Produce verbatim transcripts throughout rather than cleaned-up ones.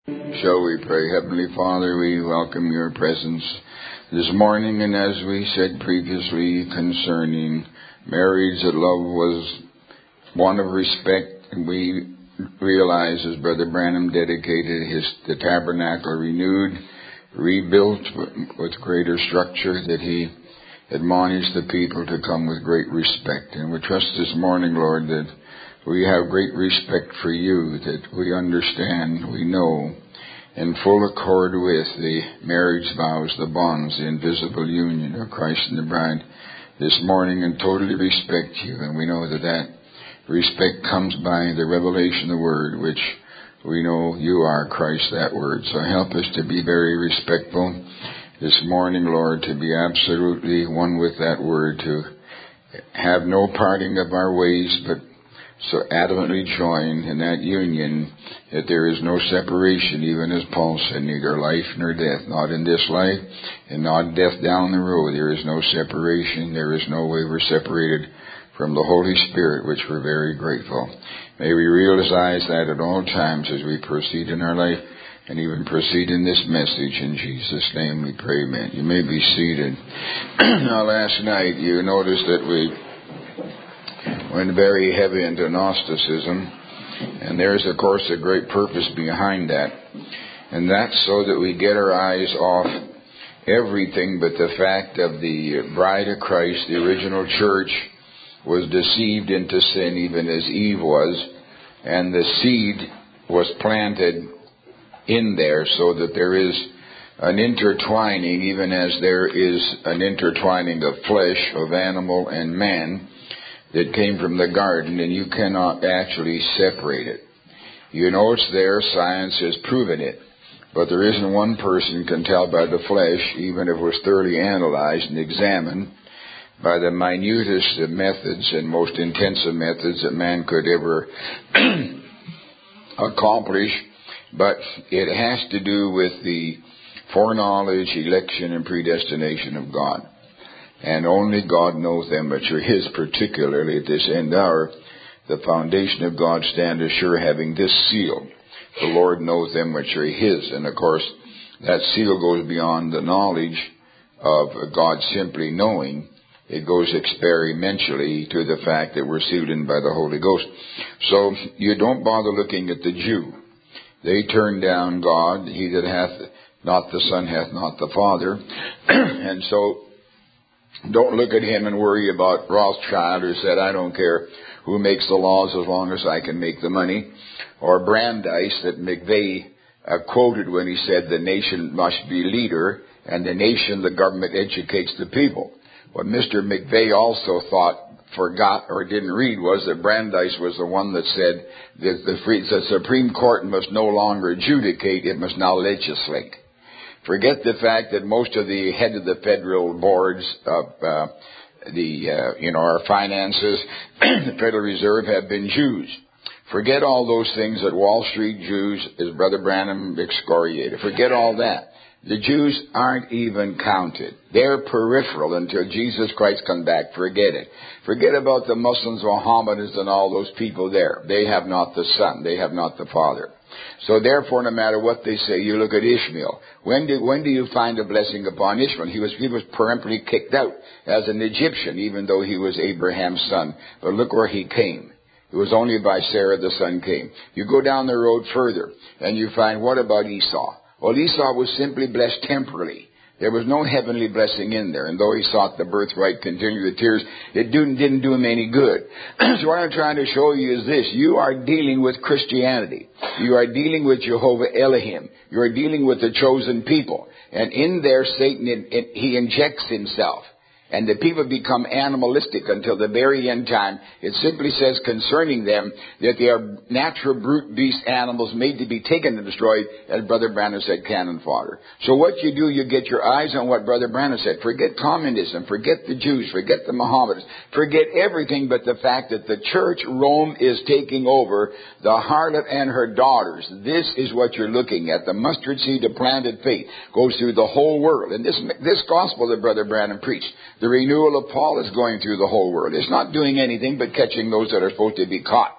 Shall we pray? Heavenly Father, we welcome your presence this morning, and as we said previously concerning marriage, that love was one of respect, and we realize as Brother Branham dedicated his the tabernacle renewed, rebuilt with greater structure, that he admonished the people to come with great respect. And we trust this morning, Lord, that we have great respect for you, that we understand, we know, in full accord with the marriage vows, the bonds, the invisible union of Christ and the bride this morning, and totally respect you. And we know that that respect comes by the revelation of the Word, which we know you are Christ, that Word. So help us to be very respectful this morning, Lord, to be absolutely one with that Word, to have no parting of our ways, but so adamantly joined in that union that there is no separation, even as Paul said, neither life nor death, not in this life and not death down the road. There is no separation. There is no way we're separated from the Holy Spirit, which we're very grateful. May we realize that at all times as we proceed in our life and even proceed in this message. In Jesus' name we pray, amen. You may be seated. Now, last night you noticed that we went very heavy into Gnosticism, and there's, of course, a great purpose behind that, and that's so that we get our eyes off everything but the fact of the bride of Christ. The original church was deceived into sin, even as Eve was, and the seed was planted in there so that there is an intertwining, even as there is an intertwining of flesh, of animal and man, that came from the garden, and you cannot actually separate it. You know it's there. Science has proven it. But there isn't one person can tell by the flesh, even if it was thoroughly analyzed and examined, by the minutest of methods and most intensive methods that man could ever accomplish. But it has to do with the foreknowledge, election, and predestination of God. And only God knows them which are His, particularly at this end hour. The foundation of God stand assure, having this seal. The Lord knows them which are His. And of course, that seal goes beyond the knowledge of God simply knowing. It goes experientially to the fact that we're sealed in by the Holy Ghost. So you don't bother looking at the Jew. They turn down God. He that hath not the Son hath not the Father. And so don't look at him and worry about Rothschild, who said, I don't care who makes the laws as long as I can make the money. Or Brandeis, that McVeigh uh, quoted when he said the nation must be leader, and the nation, the government, educates the people. What Mister McVeigh also thought, forgot, or didn't read was that Brandeis was the one that said that the, free, the Supreme Court must no longer adjudicate, it must now legislate. Forget the fact that most of the head of the federal boards of uh, the, uh, you know, our finances, the Federal Reserve, have been Jews. Forget all those things that Wall Street Jews, as Brother Branham excoriated. Forget all that. The Jews aren't even counted. They're peripheral until Jesus Christ comes back. Forget it. Forget about the Muslims, Mohammedans, and all those people there. They have not the Son. They have not the Father. So therefore, no matter what they say, you look at Ishmael. When do, when do you find a blessing upon Ishmael? He was, he was peremptorily kicked out as an Egyptian, even though he was Abraham's son. But look where he came. It was only by Sarah the son came. You go down the road further, and you find, what about Esau? Well, Esau was simply blessed temporarily. There was no heavenly blessing in there. And though he sought the birthright, continued the tears, it didn't do him any good. So what I'm trying to show you is this. You are dealing with Christianity. You are dealing with Jehovah Elohim. You are dealing with the chosen people. And in there, Satan, it, it, he injects himself. And the people become animalistic until the very end time. It simply says concerning them that they are natural brute beast animals made to be taken and destroyed, as Brother Branham said, cannon fodder. So what you do, you get your eyes on what Brother Branham said. Forget communism, forget the Jews, forget the Mohammedans, forget everything but the fact that the church, Rome, is taking over, the harlot and her daughters. This is what you're looking at. The mustard seed of planted faith goes through the whole world. And this, this gospel that Brother Branham preached, the renewal of Paul, is going through the whole world. It's not doing anything but catching those that are supposed to be caught.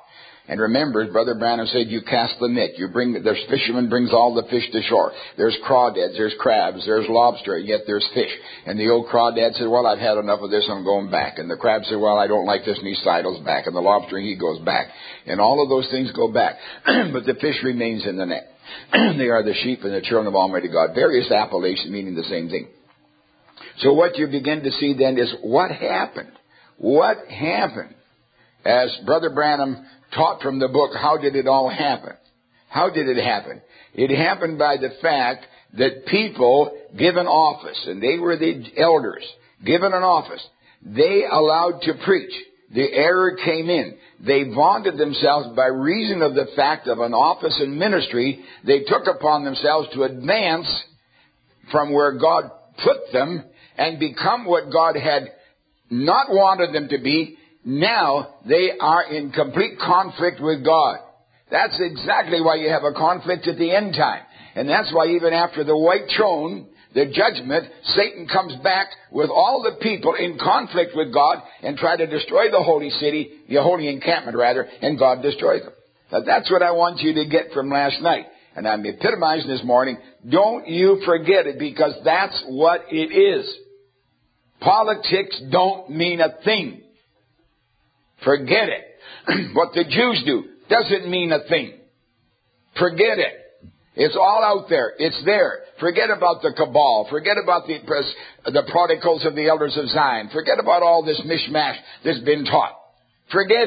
And remember, Brother Branham said, you cast the net. You bring, there's fisherman brings all the fish to shore. There's crawdads, there's crabs, there's lobster, and yet there's fish. And the old crawdad said, well, I've had enough of this, I'm going back. And the crab said, well, I don't like this, and he sidles back. And the lobster, he goes back. And all of those things go back. But the fish remains in the net. They are the sheep and the children of Almighty God. Various appellations meaning the same thing. So what you begin to see then is what happened. What happened? As Brother Branham taught from the book, how did it all happen? How did it happen? It happened by the fact that people given office, and they were the elders, given an office, they allowed to preach. The error came in. They vaunted themselves by reason of the fact of an office and ministry. They took upon themselves to advance from where God put them and become what God had not wanted them to be. Now they are in complete conflict with God. That's exactly why you have a conflict at the end time. And that's why even after the white throne, the judgment, Satan comes back with all the people in conflict with God and try to destroy the holy city, the holy encampment rather, and God destroys them. Now that's what I want you to get from last night. And I'm epitomizing this morning. Don't you forget it, because that's what it is. Politics don't mean a thing. Forget it. What the Jews do doesn't mean a thing. Forget it. It's all out there. It's there. Forget about the cabal. Forget about the the prodigals of the elders of Zion. Forget about all this mishmash that's been taught. Forget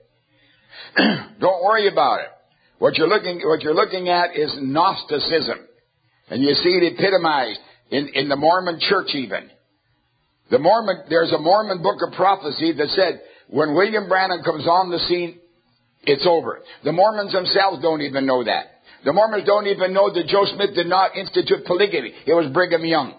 it. Don't worry about it. What you're looking what you're looking at is Gnosticism, and you see it epitomized in in the Mormon Church even. The Mormon there's a Mormon book of prophecy that said when William Branham comes on the scene, it's over. The Mormons themselves don't even know that. The Mormons don't even know that Joe Smith did not institute polygamy. It was Brigham Young.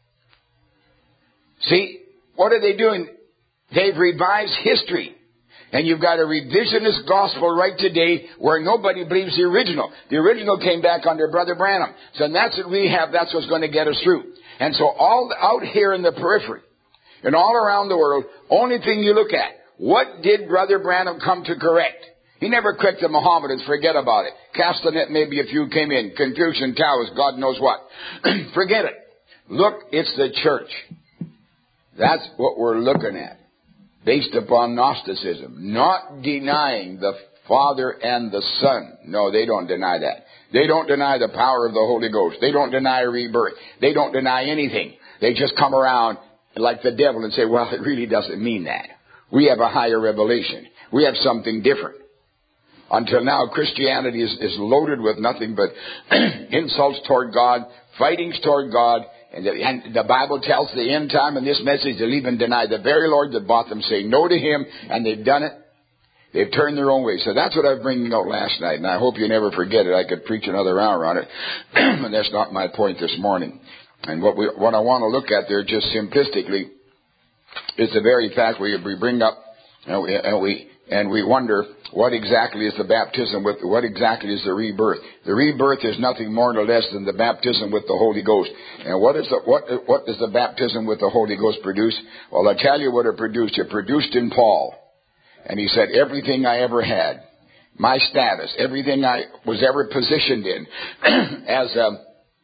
See, what are they doing? They've revised history. And you've got a revisionist gospel right today where nobody believes the original. The original came back under Brother Branham. So that's what we have. That's what's going to get us through. And so all out here in the periphery and all around the world, only thing you look at, what did Brother Branham come to correct? He never corrected the Mohammedans. Forget about it. Cast the net, maybe a few came in. Confucian, Taoist, God knows what. Forget it. Look, it's the church. That's what we're looking at. Based upon Gnosticism. Not denying the Father and the Son. No, they don't deny that. They don't deny the power of the Holy Ghost. They don't deny rebirth. They don't deny anything. They just come around like the devil and say, well, it really doesn't mean that. We have a higher revelation. We have something different. Until now, Christianity is, is loaded with nothing but insults toward God, fightings toward God, and the, and the Bible tells the end time in this message they'll even deny the very Lord that bought them, say no to Him, and they've done it. They've turned their own way. So that's what I was bringing out last night, and I hope you never forget it. I could preach another hour on it, and that's not my point this morning. And what we, what I want to look at there just simplistically is the very fact we, we bring up, and we, and we And we wonder what exactly is the baptism with, what exactly is the rebirth. The rebirth is nothing more nor less than the baptism with the Holy Ghost. And what is the, what, what does the baptism with the Holy Ghost produce? Well, I'll tell you what it produced. It produced in Paul. And he said, everything I ever had, my status, everything I was ever positioned in, as, um,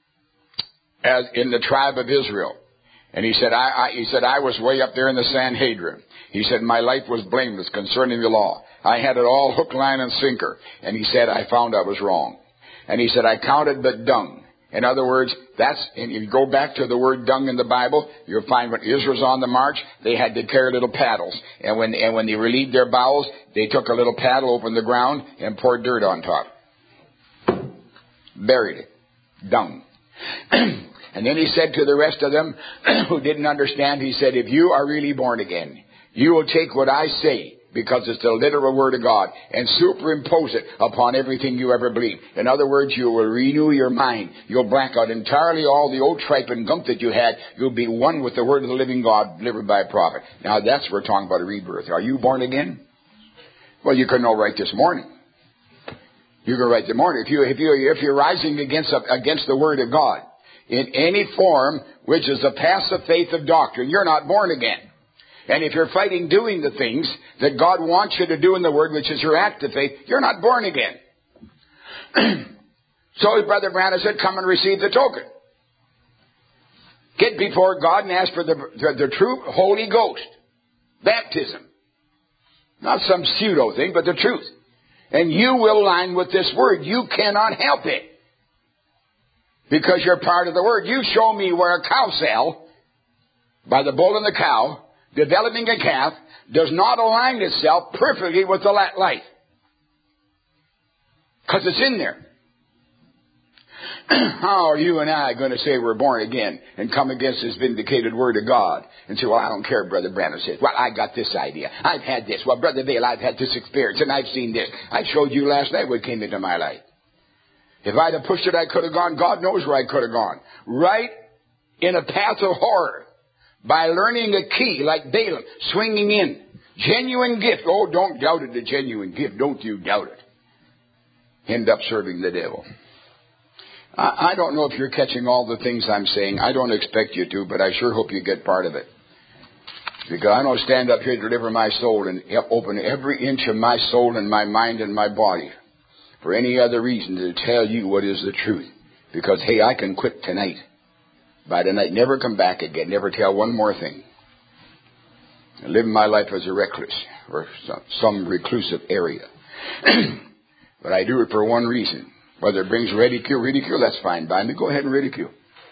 as in the tribe of Israel. And he said, I, I, he said, I was way up there in the Sanhedrin. He said, my life was blameless concerning the law. I had it all hook, line, and sinker. And he said, I found I was wrong. And he said, I counted but dung. In other words, that's, and if you go back to the word dung in the Bible, you'll find when Israel was on the march, they had to carry little paddles. And when, and when they relieved their bowels, they took a little paddle, opened the ground, and poured dirt on top. Buried it. Dung. And then he said to the rest of them who didn't understand, he said, if you are really born again, you will take what I say, because it's the literal word of God, and superimpose it upon everything you ever believed. In other words, you will renew your mind. You'll blank out entirely all the old tripe and gunk that you had. You'll be one with the word of the living God delivered by a prophet. Now that's what we're talking about, a rebirth. Are you born again? Well, you can know right this morning. You can right this morning. If, you, if, you, if you're rising against, against the word of God in any form, which is a passive faith of doctrine, you're not born again. And if you're fighting doing the things that God wants you to do in the Word, which is your act of faith, you're not born again. So Brother Branham said, come and receive the token. Get before God and ask for the, the, the true Holy Ghost. Baptism. Not some pseudo thing, but the truth. And you will line with this Word. You cannot help it. Because you're part of the Word. You show me where a cow cell, by the bull and the cow, developing a calf, does not align itself perfectly with the life. Because it's in there. How are you and I going to say we're born again and come against this vindicated Word of God and say, well, I don't care, Brother Branham says. Well, I got this idea. I've had this. Well, Brother Vail, I've had this experience and I've seen this. I showed you last night what came into my life. If I'd have pushed it, I could have gone. God knows where I could have gone. Right in a path of horror. By learning a key like Balaam, swinging in. Genuine gift. Oh, don't doubt it, the genuine gift. Don't you doubt it. End up serving the devil. I, I don't know if you're catching all the things I'm saying. I don't expect you to, but I sure hope you get part of it. Because I don't stand up here to deliver my soul and open every inch of my soul and my mind and my body for any other reason to tell you what is the truth. Because, hey, I can quit tonight. By tonight, never come back again, never tell one more thing. And live my life as a recluse or some, some reclusive area. But I do it for one reason. Whether it brings ridicule, ridicule, that's fine by me. Go ahead and ridicule.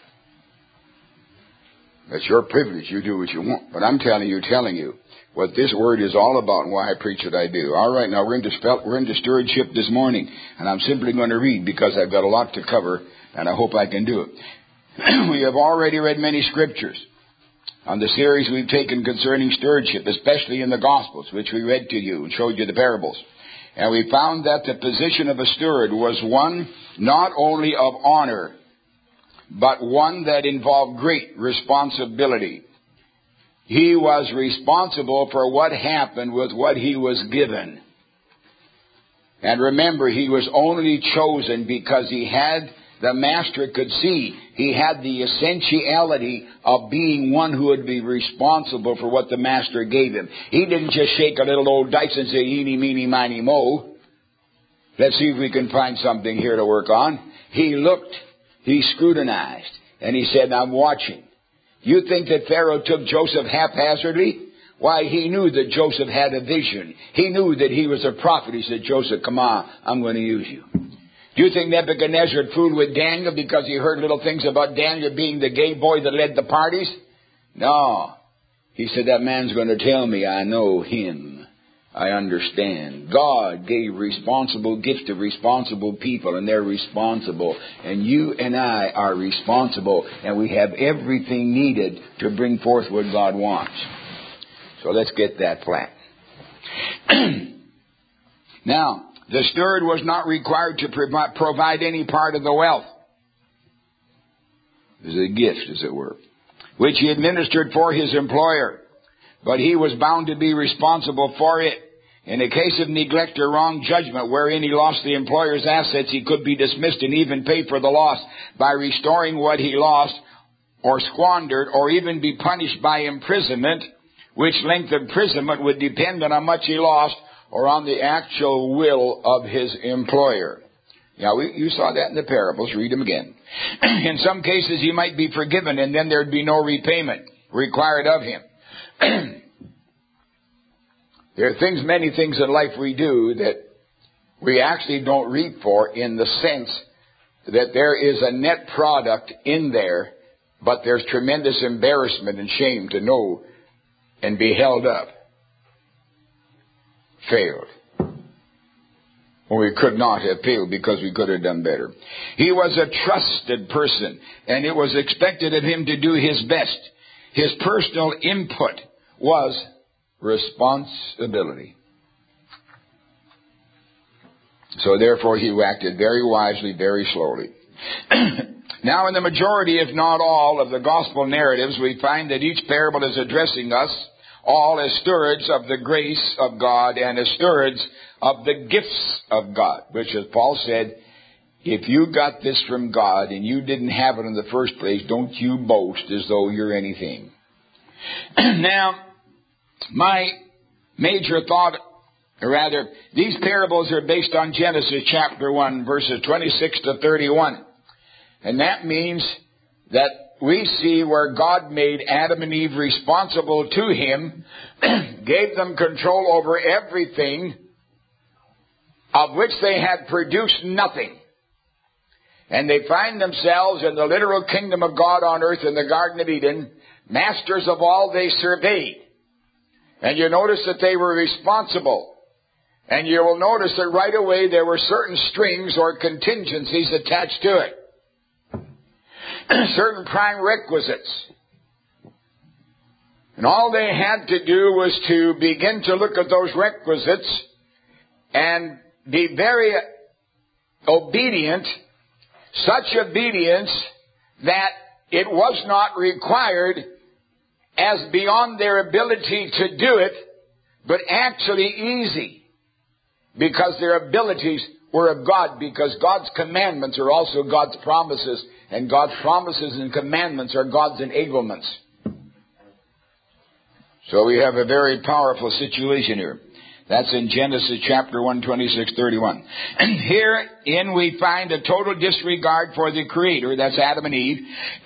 That's your privilege. You do what you want. But I'm telling you, telling you what this Word is all about and why I preach what I do. All right, now we're into, we're into stewardship this morning. And I'm simply going to read because I've got a lot to cover and I hope I can do it. We have already read many scriptures on the series we've taken concerning stewardship, especially in the Gospels, which we read to you and showed you the parables. And we found that the position of a steward was one not only of honor, but one that involved great responsibility. He was responsible for what happened with what he was given. And remember, he was only chosen because he had, the master could see, he had the essentiality of being one who would be responsible for what the master gave him. He didn't just shake a little old dice and say, eeny, meeny, miny, mo. Let's see if we can find something here to work on. He looked, he scrutinized, and he said, I'm watching. You think that Pharaoh took Joseph haphazardly? Why, he knew that Joseph had a vision. He knew that he was a prophet. He said, Joseph, come on, I'm going to use you. Do you think Nebuchadnezzar fooled with Daniel because he heard little things about Daniel being the gay boy that led the parties? No. He said, that man's going to tell me I know him. I understand. God gave responsible gifts to responsible people, and they're responsible. And you and I are responsible, and we have everything needed to bring forth what God wants. So let's get that flat. Now, the steward was not required to provide any part of the wealth. It was a gift, as it were, which he administered for his employer. But he was bound to be responsible for it. In a case of neglect or wrong judgment wherein he lost the employer's assets, he could be dismissed and even pay for the loss by restoring what he lost or squandered, or even be punished by imprisonment, which length of imprisonment would depend on how much he lost or on the actual will of his employer. Now, we, you saw that in the parables. Read them again. In some cases, he might be forgiven, and then there'd be no repayment required of him. There are things, many things in life we do that we actually don't reap for, in the sense that there is a net product in there, but there's tremendous embarrassment and shame to know and be held up. Failed. Well, we could not have failed because we could have done better. He was a trusted person, and it was expected of him to do his best. His personal input was responsibility. So therefore he acted very wisely, very slowly. Now, in the majority, if not all, of the gospel narratives, we find that each parable is addressing us all as stewards of the grace of God and as stewards of the gifts of God, which, as Paul said, if you got this from God and you didn't have it in the first place, don't you boast as though you're anything. Now, My major thought, or rather, these parables are based on Genesis chapter one, verses twenty-six to thirty-one. And that means that we see where God made Adam and Eve responsible to Him, gave them control over everything of which they had produced nothing. And they find themselves in the literal kingdom of God on earth in the Garden of Eden, masters of all they surveyed. And you notice that they were responsible. And you will notice that right away there were certain strings or contingencies attached to it. Certain prime requisites. And all they had to do was to begin to look at those requisites and be very obedient, such obedience that it was not required as beyond their ability to do it, but actually easy, because their abilities were of God, because God's commandments are also God's promises, and God's promises and commandments are God's enablements. So we have a very powerful situation here. That's in Genesis chapter one, twenty-six, thirty-one. And herein we find a total disregard for the Creator, that's Adam and Eve,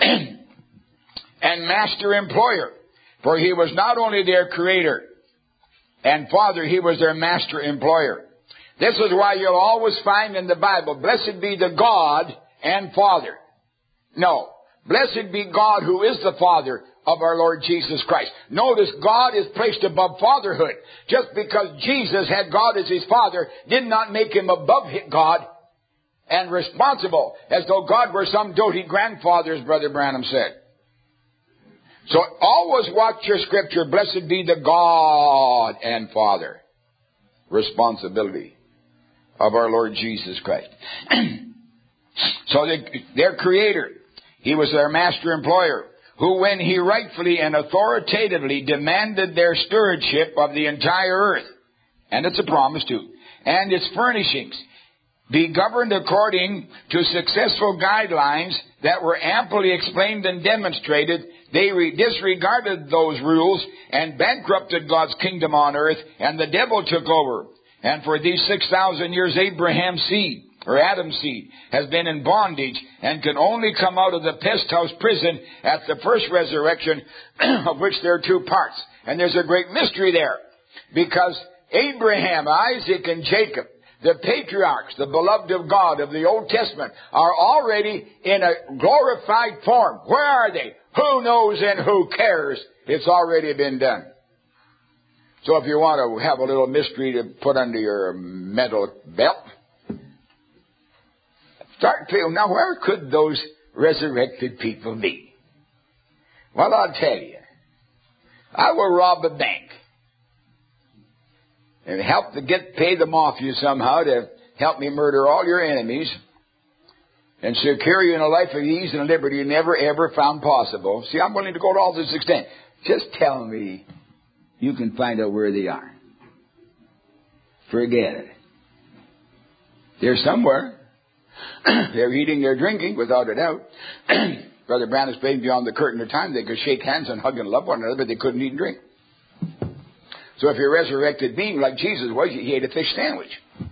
and master-employer. For He was not only their Creator and Father, He was their master-employer. This is why you'll always find in the Bible, blessed be the God and Father. No, blessed be God who is the Father of our Lord Jesus Christ. Notice God is placed above fatherhood. Just because Jesus had God as His Father did not make Him above God and responsible, as though God were some doting grandfather, as Brother Branham said. So always watch your scripture, blessed be the God and Father. Responsibility of our Lord Jesus Christ. So they, their Creator, He was their master-employer, who when He rightfully and authoritatively demanded their stewardship of the entire earth, and it's a promise too, and its furnishings, be governed according to successful guidelines that were amply explained and demonstrated, they re- disregarded those rules and bankrupted God's kingdom on earth, and the devil took over. And for these six thousand years, Abraham's seed, or Adam's seed, has been in bondage and can only come out of the pest house prison at the first resurrection, of which there are two parts. And there's a great mystery there, because Abraham, Isaac, and Jacob, the patriarchs, the beloved of God of the Old Testament, are already in a glorified form. Where are they? Who knows and who cares? It's already been done. So if you want to have a little mystery to put under your mental belt, start feeling, now where could those resurrected people be? Well, I'll tell you. I will rob a bank and help to get pay them off you somehow to help me murder all your enemies and secure you in a life of ease and liberty you never ever found possible. See, I'm willing to go to all this extent. Just tell me you can find out where they are. Forget it. They're somewhere. They're eating, they're drinking, without a doubt. Brother Branham explained beyond the curtain of time they could shake hands and hug and love one another, but they couldn't eat and drink. So if you're a resurrected being like Jesus was, he ate a fish sandwich.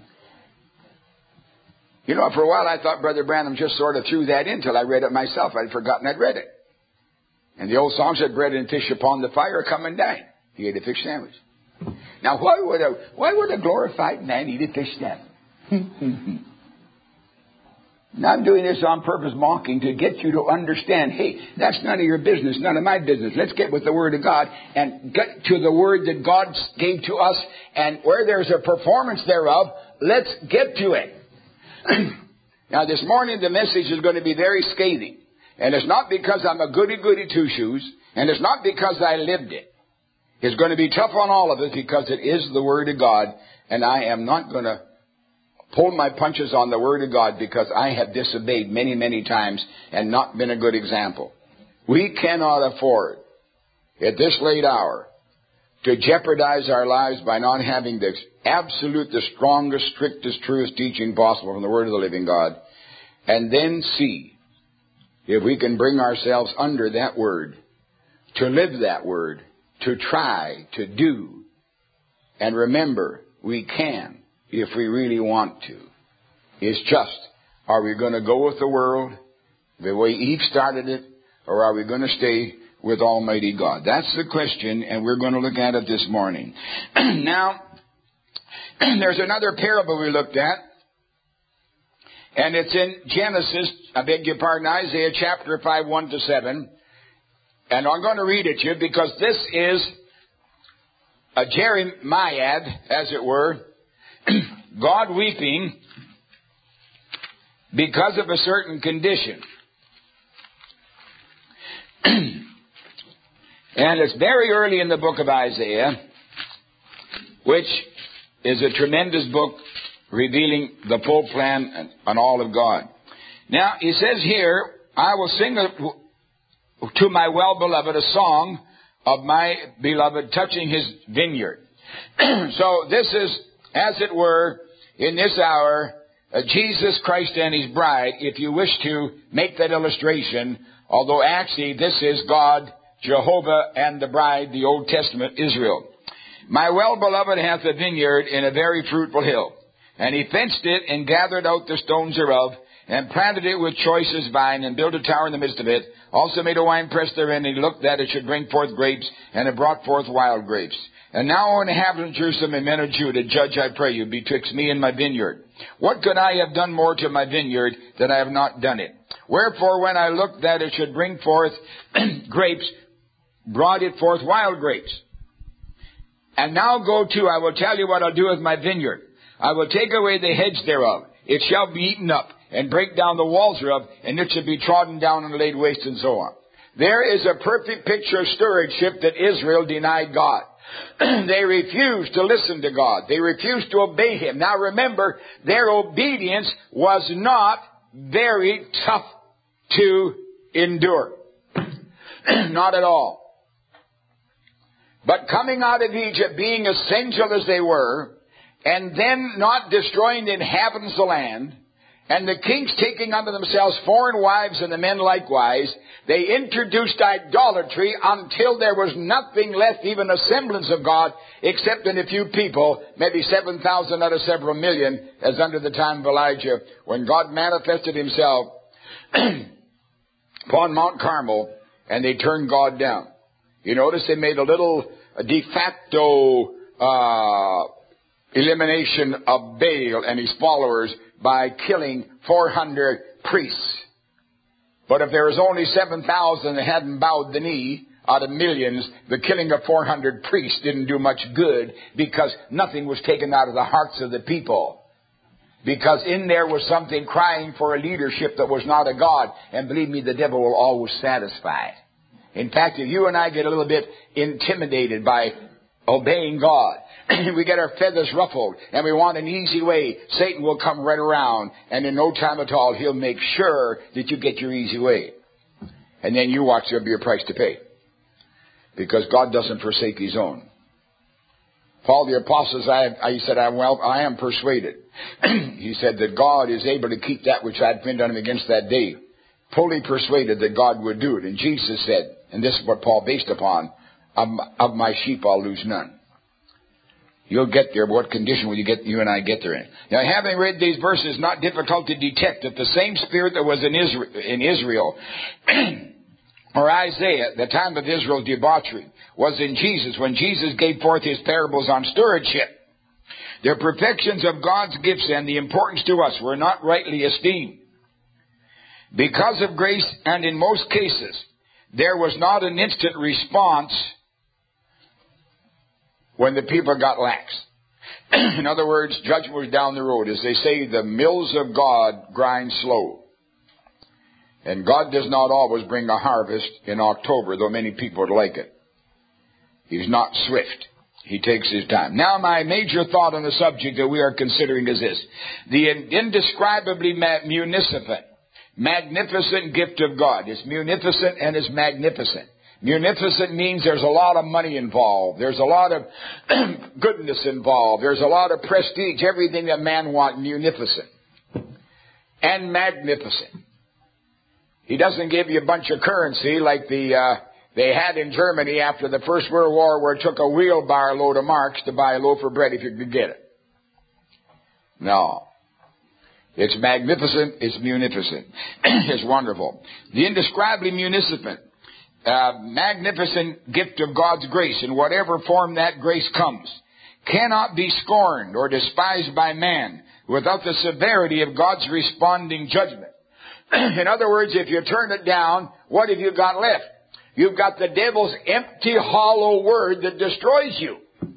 You know, for a while I thought Brother Branham just sort of threw that in till I read it myself. I'd forgotten I'd read it. And the old song said, bread and fish upon the fire, come and dine. He ate a fish sandwich. Now, why would a, why would a glorified man eat a fish sandwich? Now, I'm doing this on purpose, mocking, to get you to understand, hey, that's none of your business, none of my business. Let's get with the Word of God and get to the Word that God gave to us, and where there's a performance thereof, let's get to it. Now, this morning the message is going to be very scathing, and it's not because I'm a goody-goody two-shoes, and it's not because I lived it. It's going to be tough on all of us because it is the Word of God, and I am not going to pull my punches on the Word of God because I have disobeyed many, many times and not been a good example. We cannot afford, at this late hour, to jeopardize our lives by not having the absolute, the strongest, strictest, truest teaching possible from the Word of the living God, and then see if we can bring ourselves under that Word, to live that Word, to try to do. And remember, we can if we really want to. It's just, are we going to go with the world the way Eve started it, or are we going to stay with Almighty God? That's the question, and we're going to look at it this morning. Now, there's another parable we looked at, and it's in Genesis, I beg your pardon, Isaiah chapter five, one to seven. And I'm going to read it to you because this is a Jeremiad, as it were, God weeping because of a certain condition. And it's very early in the book of Isaiah, which is a tremendous book revealing the full plan and all of God. Now, he says here, I will sing a, to my well-beloved a song of my beloved touching his vineyard. So this is, as it were, in this hour, uh, Jesus Christ and his bride, if you wish to make that illustration, although actually this is God, Jehovah, and the bride, the Old Testament, Israel. My well-beloved hath a vineyard in a very fruitful hill, and he fenced it and gathered out the stones thereof, and planted it with choicest vine, and built a tower in the midst of it, also made a winepress therein, and he looked that it should bring forth grapes, and it brought forth wild grapes. And now, O inhabitants of Jerusalem and men of Judah, judge, I pray you, betwixt me and my vineyard. What could I have done more to my vineyard that I have not done it? Wherefore, when I looked that it should bring forth grapes, brought it forth wild grapes. And now go to, I will tell you what I'll do with my vineyard. I will take away the hedge thereof. It shall be eaten up, and break down the walls thereof, and it shall be trodden down and laid waste, and so on. There is a perfect picture of stewardship that Israel denied God. They refused to listen to God. They refused to obey him. Now remember, their obedience was not very tough to endure. Not at all. But coming out of Egypt, being essential as they were, and then not destroying the inhabitants of the land, and the kings taking unto themselves foreign wives and the men likewise, they introduced idolatry until there was nothing left, even a semblance of God, except in a few people, maybe seven thousand out of several million, as under the time of Elijah, when God manifested himself upon Mount Carmel, and they turned God down. You notice they made a little a de facto uh, elimination of Baal and his followers by killing four hundred priests. But if there was only seven thousand that hadn't bowed the knee out of millions, the killing of four hundred priests didn't do much good, because nothing was taken out of the hearts of the people. Because in there was something crying for a leadership that was not a God. And believe me, the devil will always satisfy it. In fact, if you and I get a little bit intimidated by obeying God, we get our feathers ruffled, and we want an easy way, Satan will come right around, and in no time at all, he'll make sure that you get your easy way. And then you watch, there'll be a price to pay. Because God doesn't forsake his own. Paul the Apostle, I, I said, I, well, I am persuaded. He said that God is able to keep that which I had pinned on him against that day. Fully persuaded that God would do it. And Jesus said, and this is what Paul based upon, of, of my sheep I'll lose none. You'll get there, but what condition will you get, you and I get there in? Now, having read these verses, not difficult to detect that the same spirit that was in Israel, in Israel or Isaiah, the time of Israel's debauchery, was in Jesus when Jesus gave forth his parables on stewardship. The perfections of God's gifts and the importance to us were not rightly esteemed. Because of grace, and in most cases, there was not an instant response when the people got lax. In other words, judgment was down the road. As they say, the mills of God grind slow. And God does not always bring a harvest in October, though many people would like it. He's not swift. He takes his time. Now, my major thought on the subject that we are considering is this. The indescribably munificent, magnificent gift of God. It's munificent and it's magnificent. Munificent means there's a lot of money involved. There's a lot of goodness involved. There's a lot of prestige. Everything that man wants, munificent. And magnificent. He doesn't give you a bunch of currency like the uh, they had in Germany after the First World War, where it took a wheelbarrow load of marks to buy a loaf of bread if you could get it. No. It's magnificent. It's munificent. It's wonderful. The indescribably munificent, uh, magnificent gift of God's grace, in whatever form that grace comes, cannot be scorned or despised by man without the severity of God's responding judgment. In other words, if you turn it down, what have you got left? You've got the devil's empty, hollow word that destroys you.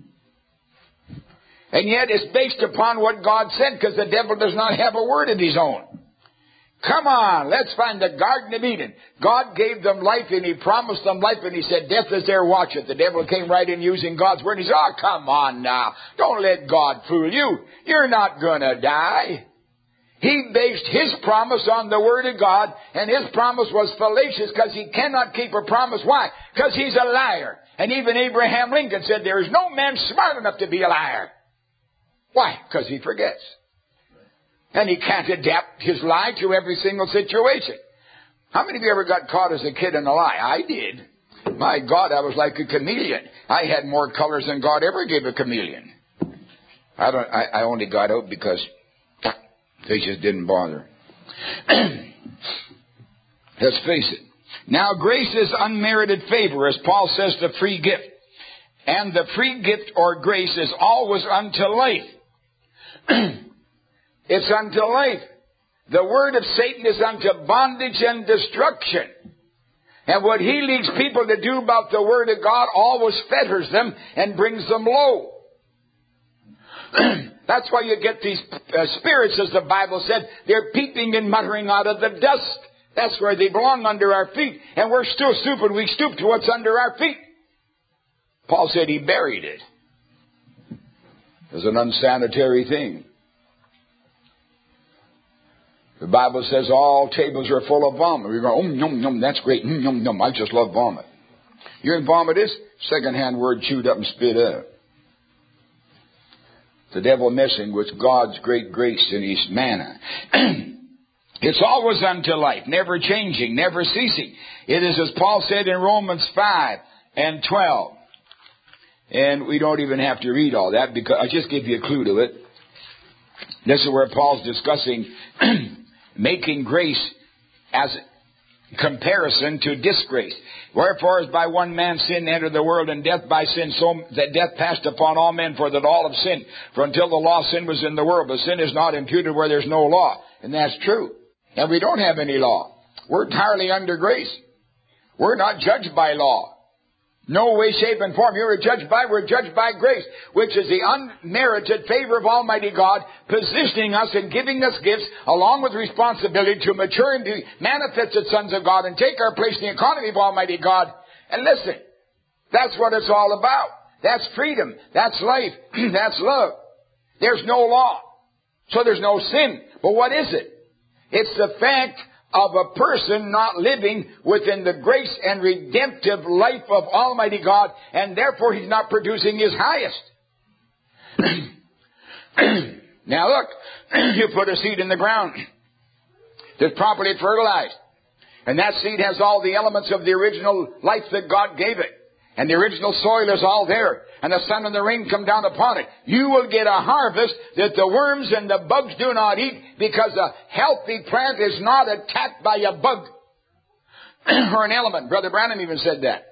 And yet it's based upon what God said, because the devil does not have a word of his own. Come on, let's find the Garden of Eden. God gave them life and He promised them life, and He said, death is their watch. It. The devil came right in using God's word. He said, oh, come on now. Don't let God fool you. You're not going to die. He based His promise on the Word of God, and His promise was fallacious because He cannot keep a promise. Why? Because He's a liar. And even Abraham Lincoln said there is no man smart enough to be a liar. Why? Because he forgets. And he can't adapt his lie to every single situation. How many of you ever got caught as a kid in a lie? I did. My God, I was like a chameleon. I had more colors than God ever gave a chameleon. I don't. I, I only got out because they just didn't bother. Let's face it. Now, grace is unmerited favor, as Paul says, the free gift. And the free gift or grace is always unto life. It's unto life. The word of Satan is unto bondage and destruction. And what he leads people to do about the word of God always fetters them and brings them low. That's why you get these uh, spirits, as the Bible said. They're peeping and muttering out of the dust. That's where they belong, under our feet. And we're still stupid. We stoop to what's under our feet. Paul said he buried it. It was an unsanitary thing. The Bible says all tables are full of vomit. We go, oh, num, num, that's great. Mm, num, num, I just love vomit. You know vomit is? Second-hand word, chewed up and spit out. The devil messing with God's great grace and His manna. It's always unto life, never changing, never ceasing. It is as Paul said in Romans five and twelve. And we don't even have to read all that, because I'll just give you a clue to it. This is where Paul's discussing making grace as a comparison to disgrace. Wherefore, as by one man sin entered the world, and death by sin, so that death passed upon all men, for that all have sinned. For until the law, sin was in the world, but sin is not imputed where there's no law. And that's true. And we don't have any law. We're entirely under grace. We're not judged by law. No way, shape, and form. You're judged by, we're judged by grace, which is the unmerited favor of Almighty God, positioning us and giving us gifts, along with responsibility to mature and be manifested sons of God and take our place in the economy of Almighty God. And listen, that's what it's all about. That's freedom. That's life. That's love. There's no law. So there's no sin. But what is it? It's the fact of a person not living within the grace and redemptive life of Almighty God, and therefore he's not producing his highest. Now look, you put a seed in the ground that's properly fertilized, and that seed has all the elements of the original life that God gave it, and the original soil is all there, and the sun and the rain come down upon it. You will get a harvest that the worms and the bugs do not eat, because a healthy plant is not attacked by a bug or an element. Brother Branham even said that.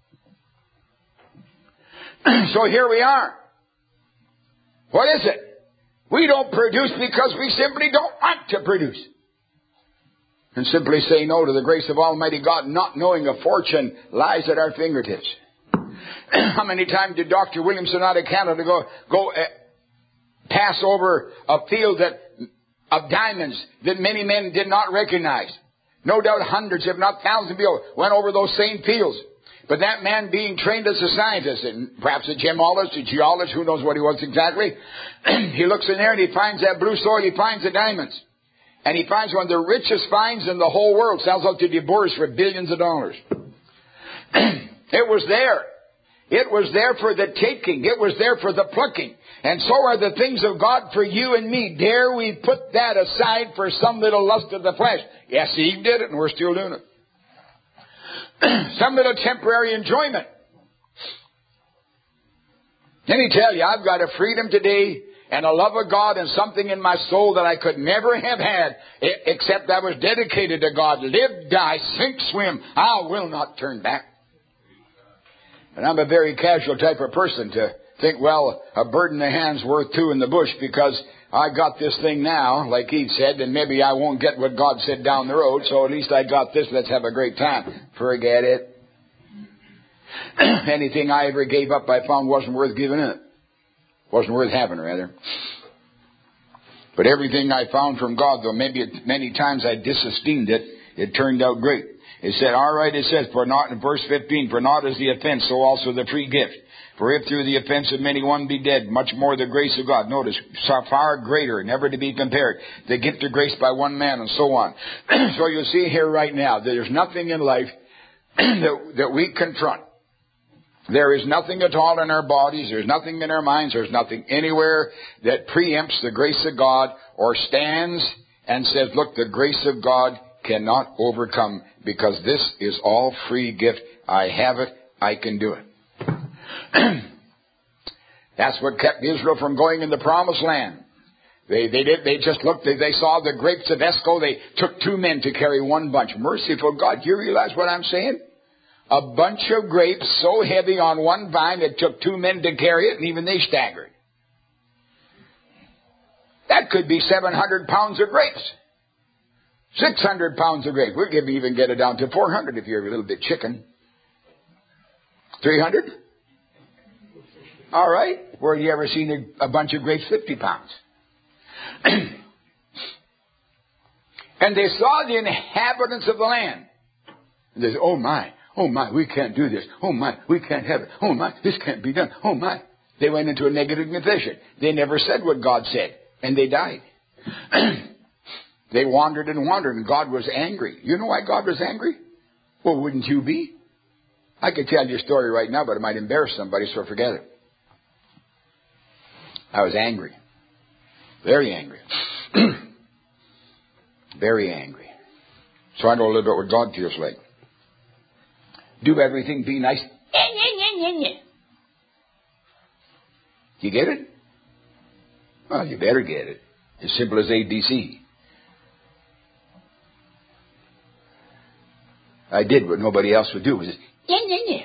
So here we are. What is it? We don't produce because we simply don't want to produce. And simply say no to the grace of Almighty God, not knowing a fortune lies at our fingertips. How many times did Doctor Williamson out of Canada go go uh, pass over a field that of diamonds that many men did not recognize? No doubt hundreds, if not thousands of people went over those same fields. But that man, being trained as a scientist, and perhaps a gemologist, a geologist, who knows what he was exactly, he looks in there and he finds that blue soil, he finds the diamonds. And he finds one of the richest finds in the whole world. Sells out to De Boers for billions of dollars. It was there. It was there for the taking. It was there for the plucking. And so are the things of God for you and me. Dare we put that aside for some little lust of the flesh? Yes, Eve did it, and we're still doing it. some little temporary enjoyment. Let me tell you, I've got a freedom today and a love of God and something in my soul that I could never have had except I was dedicated to God. Live, die, sink, swim. I will not turn back. And I'm a very casual type of person to think, well, a bird in the hand's worth two in the bush because I got this thing now, like he said, and maybe I won't get what God said down the road, so at least I got this. Let's have a great time. Forget it. Anything I ever gave up I found wasn't worth giving up. Wasn't worth having, rather. But everything I found from God, though maybe it, many times I disesteemed it, it turned out great. It said, all right, it says, for not, in verse fifteen, for not is the offense, so also the free gift. For if through the offense of many one be dead, much more the grace of God. Notice, far greater, never to be compared. The gift of grace by one man, and so on. So you see here right now, that there's nothing in life that, that we confront. There is nothing at all in our bodies. There's nothing in our minds. There's nothing anywhere that preempts the grace of God or stands and says, look, the grace of God cannot overcome because this is all free gift. I have it. I can do it. That's what kept Israel from going in the promised land. They, they did, they just looked, they, they saw the grapes of Esco. They took two men to carry one bunch. Merciful God, do you realize what I'm saying? A bunch of grapes so heavy on one vine it took two men to carry it, and even they staggered. That could be seven hundred pounds of grapes. six hundred pounds of grapes. We could even get it down to four hundred if you're a little bit chicken. three hundred? All right. Where have you ever seen a, a bunch of grapes fifty pounds? And they saw the inhabitants of the land. And they said, oh my. Oh my, we can't do this. Oh my, we can't have it. Oh my, this can't be done. Oh my. They went into a negative condition. They never said what God said. And they died. They wandered and wandered and God was angry. You know why God was angry? Well, wouldn't you be? I could tell you a story right now, but it might embarrass somebody, so forget it. I was angry. Very angry. Very angry. So I know a little bit what God feels like. Do everything, be nice. You get it? Well, you better get it. As simple as A B C. I did what nobody else would do. Was just, yeah, yeah, yeah.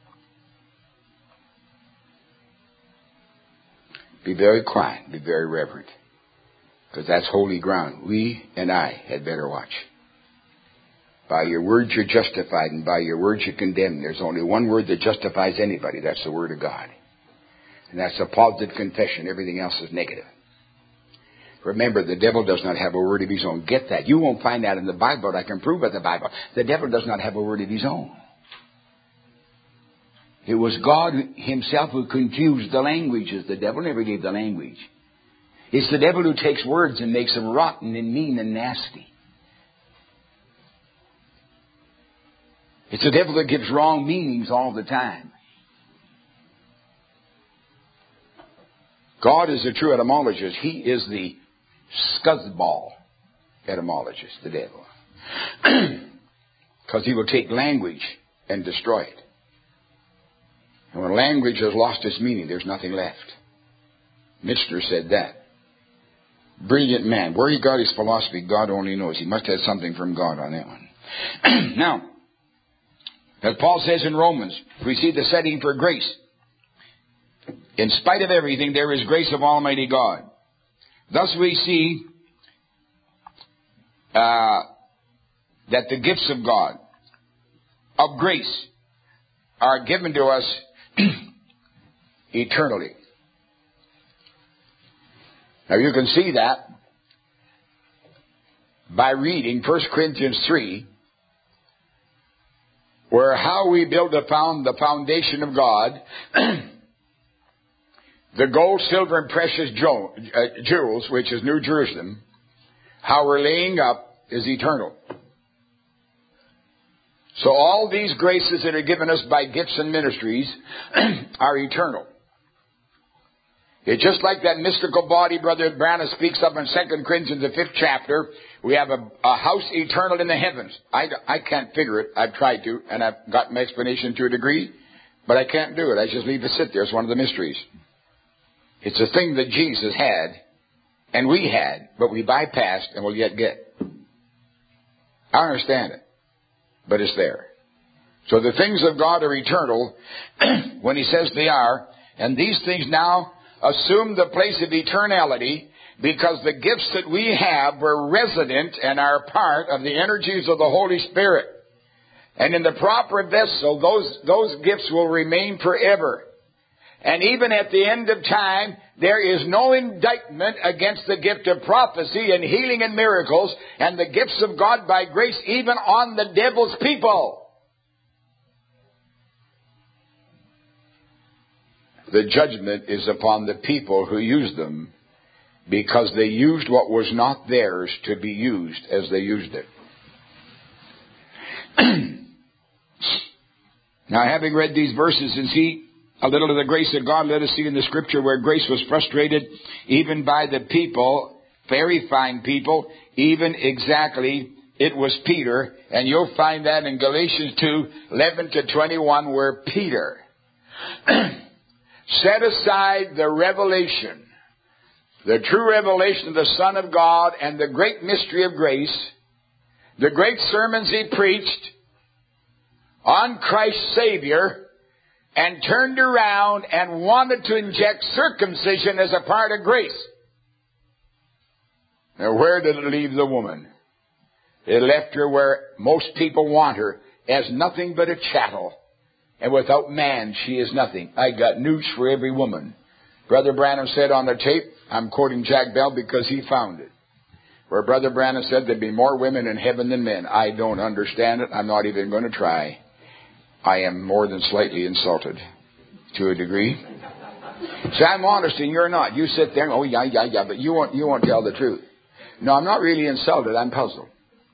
Be very quiet. Be very reverent. Because that's holy ground. We and I had better watch. By your words you're justified, and by your words you're condemned. There's only one word that justifies anybody. That's the Word of God. And that's a positive confession. Everything else is negative. Remember, the devil does not have a word of his own. Get that. You won't find that in the Bible, but I can prove it in the Bible. The devil does not have a word of his own. It was God himself who confused the languages. The devil never gave the language. It's the devil who takes words and makes them rotten and mean and nasty. It's the devil that gives wrong meanings all the time. God is the true etymologist. He is the scuzzball etymologist, the devil. Because he will take language and destroy it. And when language has lost its meaning, there's nothing left. Michener said that. Brilliant man. Where he got his philosophy, God only knows. He must have something from God on that one. Now, as Paul says in Romans, we see the setting for grace. In spite of everything, there is grace of Almighty God. Thus we see uh, that the gifts of God, of grace, are given to us eternally. Now you can see that by reading First Corinthians three, where how we build upon the foundation of God, the gold, silver, and precious jewels, which is New Jerusalem, how we're laying up is eternal. So all these graces that are given us by gifts and ministries are eternal. It's just like that mystical body Brother Branham speaks of in Second Corinthians, the fifth chapter. We have a, a house eternal in the heavens. I, I can't figure it. I've tried to, and I've got my explanation to a degree, but I can't do it. I just leave it sit there. It's one of the mysteries. It's a thing that Jesus had, and we had, but we bypassed and will yet get. I understand it, but it's there. So the things of God are eternal when He says they are, and these things now assume the place of eternality because the gifts that we have were resident and are part of the energies of the Holy Spirit. And in the proper vessel, those, those gifts will remain forever. And even at the end of time, there is no indictment against the gift of prophecy and healing and miracles and the gifts of God by grace even on the devil's people. The judgment is upon the people who use them because they used what was not theirs to be used as they used it. Now, having read these verses and see a little of the grace of God, let us see in the Scripture where grace was frustrated even by the people, very fine people, even exactly it was Peter. And you'll find that in Galatians two, eleven to twenty-one, where Peter set aside the revelation, the true revelation of the Son of God and the great mystery of grace, the great sermons he preached on Christ's Savior, and turned around and wanted to inject circumcision as a part of grace. Now, where did it leave the woman? It left her where most people want her, as nothing but a chattel. And without man, she is nothing. I got news for every woman. Brother Branham said on the tape, I'm quoting Jack Bell because he found it, where Brother Branham said there'd be more women in heaven than men. I don't understand it. I'm not even going to try. I am more than slightly insulted to a degree. See, I'm honest and you're not. You sit there and, oh, yeah, yeah, yeah, but you won't, you won't tell the truth. No, I'm not really insulted. I'm puzzled.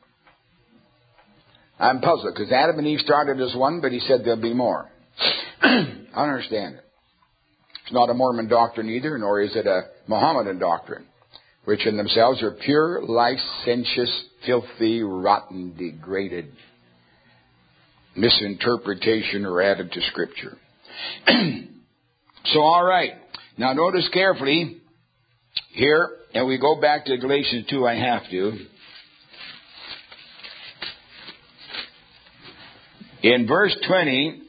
I'm puzzled because Adam and Eve started as one, but he said there'll be more. I understand it. It's not a Mormon doctrine either, nor is it a Mohammedan doctrine, which in themselves are pure, licentious, filthy, rotten, degraded misinterpretation or added to Scripture. So, all right. Now, notice carefully here, and we go back to Galatians two, I have to. In verse twenty,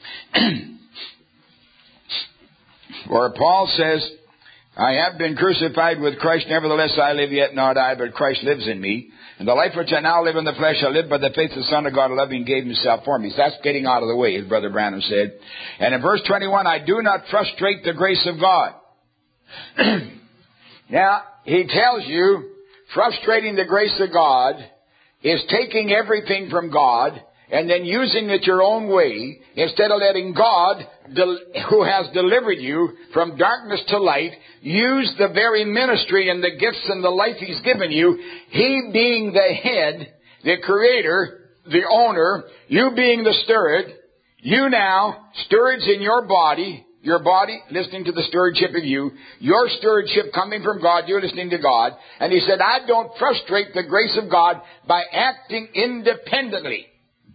where Paul says, I have been crucified with Christ, nevertheless I live, yet not I, but Christ lives in me. And the life which I now live in the flesh, I live by the faith of the Son of God, who loved me and gave himself for me. So that's getting out of the way, as Brother Branham said. And in verse twenty-one, I do not frustrate the grace of God. Now, he tells you, frustrating the grace of God is taking everything from God and then using it your own way, instead of letting God, who has delivered you from darkness to light, use the very ministry and the gifts and the life He's given you, He being the head, the creator, the owner, you being the steward, you now, stewards in your body, your body listening to the stewardship of you, your stewardship coming from God, you're listening to God, and He said, I don't frustrate the grace of God by acting independently.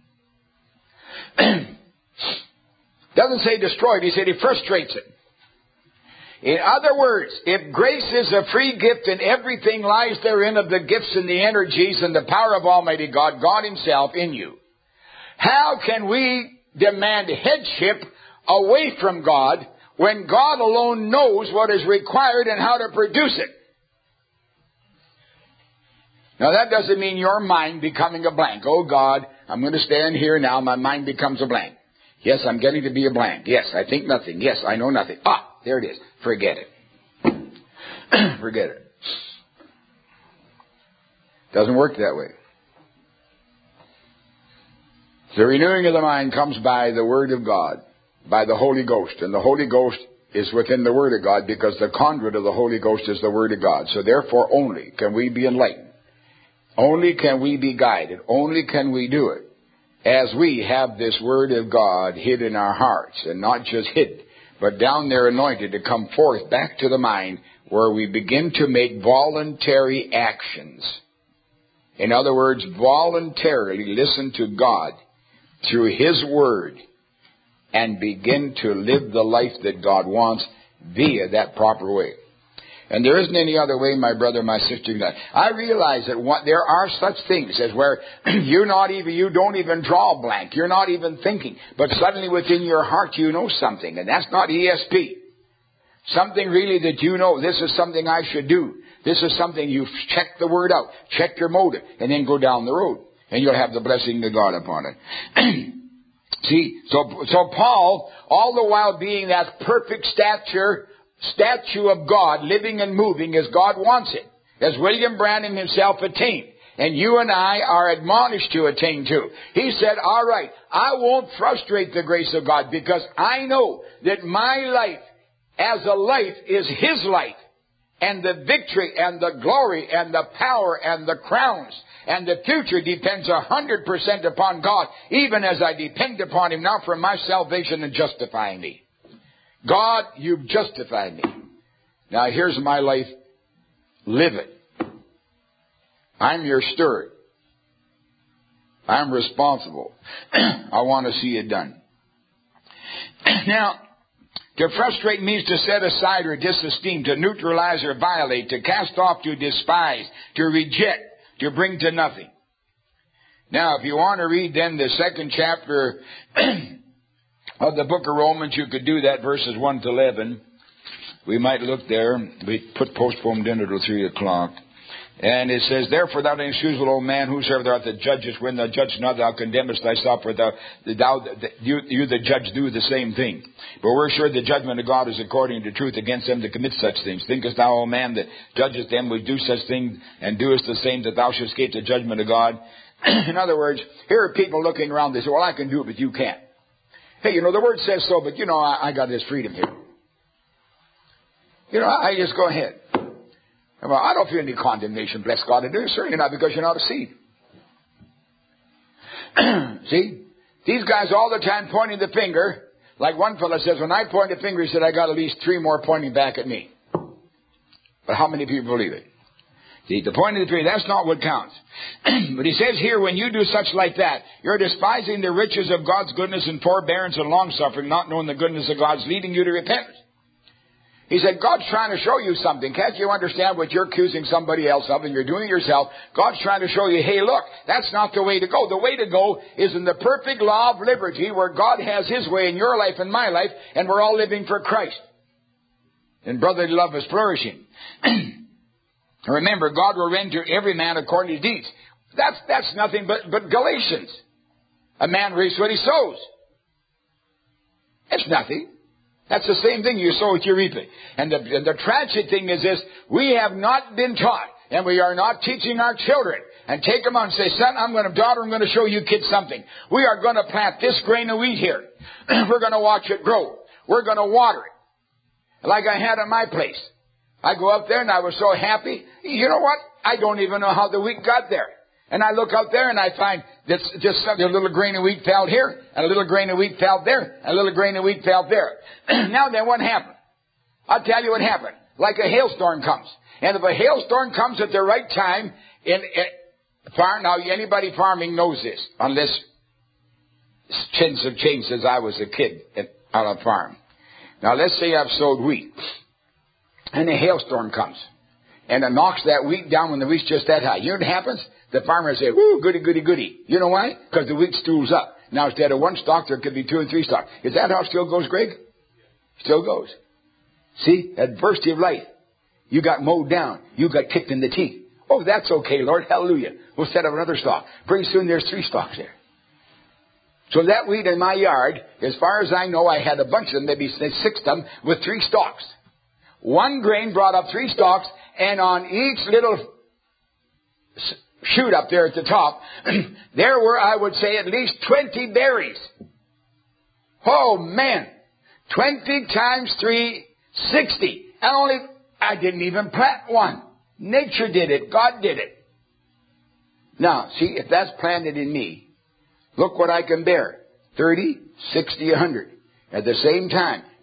Doesn't say destroyed. He said He frustrates it. In other words, if grace is a free gift and everything lies therein of the gifts and the energies and the power of Almighty God, God Himself in you, how can we demand headship away from God when God alone knows what is required and how to produce it? Now, that doesn't mean your mind becoming a blank. Oh, God, I'm going to stand here now. My mind becomes a blank. Yes, I'm getting to be a blank. Yes, I think nothing. Yes, I know nothing. Ah, there it is. Forget it. Forget it. Doesn't work that way. The renewing of the mind comes by the Word of God, by the Holy Ghost. And the Holy Ghost is within the Word of God because the conduit of the Holy Ghost is the Word of God. So therefore only can we be enlightened. Only can we be guided. Only can we do it as we have this Word of God hid in our hearts. And not just hid, but down there anointed to come forth back to the mind where we begin to make voluntary actions. In other words, voluntarily listen to God through His Word and begin to live the life that God wants via that proper way. And there isn't any other way, my brother, my sister. I realize that what, there are such things as where you're not even, you don't even draw blank. You're not even thinking. But suddenly within your heart you know something. And that's not E S P. Something really that you know, this is something I should do. This is something you check the Word out. Check your motive. And then go down the road. And you'll have the blessing of God upon it. See, so, so Paul, all the while being that perfect stature, statue of God, living and moving as God wants it, as William Branham himself attained, and you and I are admonished to attain to. He said, all right, I won't frustrate the grace of God because I know that my life as a life is His life, and the victory and the glory and the power and the crowns and the future depends a hundred percent upon God, even as I depend upon Him now for my salvation and justifying me. God, you've justified me. Now here's my life. Live it. I'm your steward. I'm responsible. I want to see it done. Now, to frustrate means to set aside or disesteem, to neutralize or violate, to cast off, to despise, to reject, to bring to nothing. Now, if you want to read then the second chapter of the book of Romans, you could do that, verses one to eleven. We might look there. We put postponed dinner till three o'clock. And it says, therefore thou inexcusable old man, whosoever thou art that judgest, when thou judgest not, thou condemnest thyself, for thou, thou you, you the judge do the same thing. But we're sure the judgment of God is according to truth against them that commit such things. Thinkest thou, O man, that judgest them which do such things, and doest the same, that thou shalt escape the judgment of God? In other words, here are people looking around, they say, well, I can do it, but you can't. Hey, you know, the Word says so, but you know, I, I got this freedom here. You know, I, I just go ahead. Well, I don't feel any condemnation, bless God, to do it. Certainly not, because you're not a seed. See? These guys all the time pointing the finger. Like one fellow says, when I point the finger, he said, I got at least three more pointing back at me. But how many people believe it? See, the point of the finger, that's not what counts. But he says here, when you do such like that, you're despising the riches of God's goodness and forbearance and long-suffering, not knowing the goodness of God's leading you to repentance. He said, God's trying to show you something. Can't you understand what you're accusing somebody else of and you're doing yourself? God's trying to show you, hey, look, that's not the way to go. The way to go is in the perfect law of liberty where God has His way in your life and my life, and we're all living for Christ. And brotherly love is flourishing. Remember, God will render every man according to his deeds. That's, that's nothing but, but Galatians. A man reaps what he sows. It's nothing. That's the same thing. You sow what you reap it. And the, and the tragic thing is this. We have not been taught, and we are not teaching our children. And take them on and say, son, I'm going to, daughter, I'm going to show you kids something. We are going to plant this grain of wheat here. We're going to watch it grow. We're going to water it. Like I had at my place. I go up there and I was so happy. You know what? I don't even know how the wheat got there. And I look out there and I find this, just a little grain of wheat fell here, and a little grain of wheat fell there, and a little grain of wheat fell there. Now then, what happened? I'll tell you what happened. Like a hailstorm comes. And if a hailstorm comes at the right time, in, in farm, now anybody farming knows this, unless things have changed since I was a kid at, on a farm. Now let's say I've sowed wheat, and a hailstorm comes, and it knocks that wheat down when the wheat's just that high. You know what happens? The farmer says, woo, goody, goody, goody. You know why? Because the wheat stools up. Now, instead of one stalk, there could be two and three stalks. Is that how it still goes, Greg? Still goes. See? Adversity of life. You got mowed down. You got kicked in the teeth. Oh, that's okay, Lord. Hallelujah. We'll set up another stalk. Pretty soon there's three stalks there. So that wheat in my yard, as far as I know, I had a bunch of them, maybe six of them, with three stalks. One grain brought up three stalks, and on each little shoot up there at the top, there were, I would say, at least twenty berries. Oh, man. twenty times three, sixty. And only, I didn't even plant one. Nature did it. God did it. Now, see, if that's planted in me, look what I can bear. thirty, sixty, a hundred. At the same time,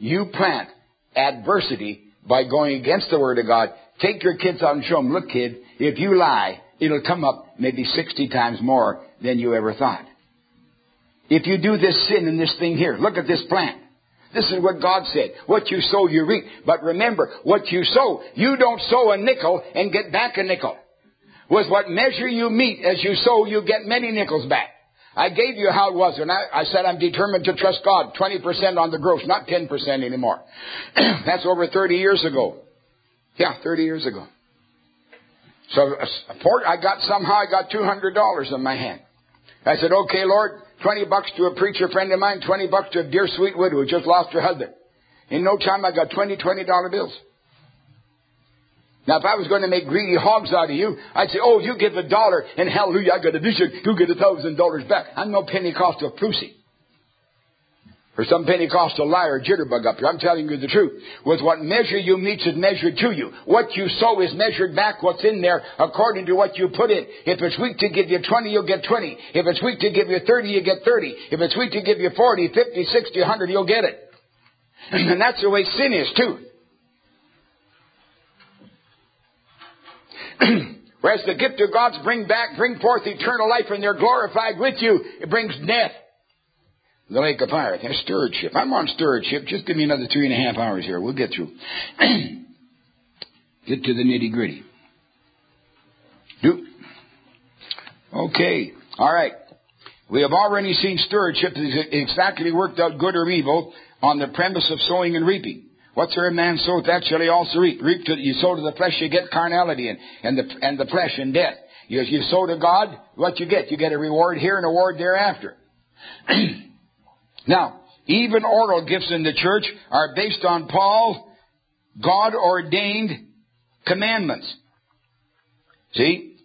you plant adversity by going against the Word of God. Take your kids out and show them, look kid, if you lie, it'll come up maybe sixty times more than you ever thought. If you do this sin and this thing here, look at this plant. This is what God said. What you sow, you reap. But remember, what you sow, you don't sow a nickel and get back a nickel. With what measure you meet as you sow, you get many nickels back. I gave you how it was, and I, I said I'm determined to trust God. twenty percent on the gross, not ten percent anymore. That's over thirty years ago. Yeah, thirty years ago. So I got somehow I got two hundred dollars in my hand. I said, okay, Lord, twenty bucks to a preacher friend of mine, twenty bucks to a dear sweet widow who just lost her husband. In no time, I got twenty twenty dollar bills. Now, if I was going to make greedy hogs out of you, I'd say, oh, you give a dollar, and hallelujah, I got a vision, you get a thousand dollars back. I'm no Pentecostal Prusi. Or some Pentecostal liar jitterbug up here. I'm telling you the truth. With what measure you meet is measured to you. What you sow is measured back what's in there according to what you put in. If it's weak to give you twenty, you'll get twenty. If it's weak to give you thirty, you get thirty. If it's weak to give you forty, fifty, sixty, one hundred, you'll get it. And that's the way sin is too. Whereas the gift of God's bring back, bring forth eternal life, and they're glorified with you. It brings death. The lake of fire. That's stewardship. I'm on stewardship. Just give me another three and a half hours here. We'll get through. Get to the nitty gritty. Do. Okay. All right. We have already seen stewardship is exactly worked out, good or evil, on the premise of sowing and reaping. Whatsoever man soweth, that shall he also reap. Reap to, you sow to the flesh, you get carnality and, and the and the flesh and death. You, you sow to God, what you get? You get a reward here and a reward thereafter. Now, even oral gifts in the church are based on Paul, God-ordained commandments. See?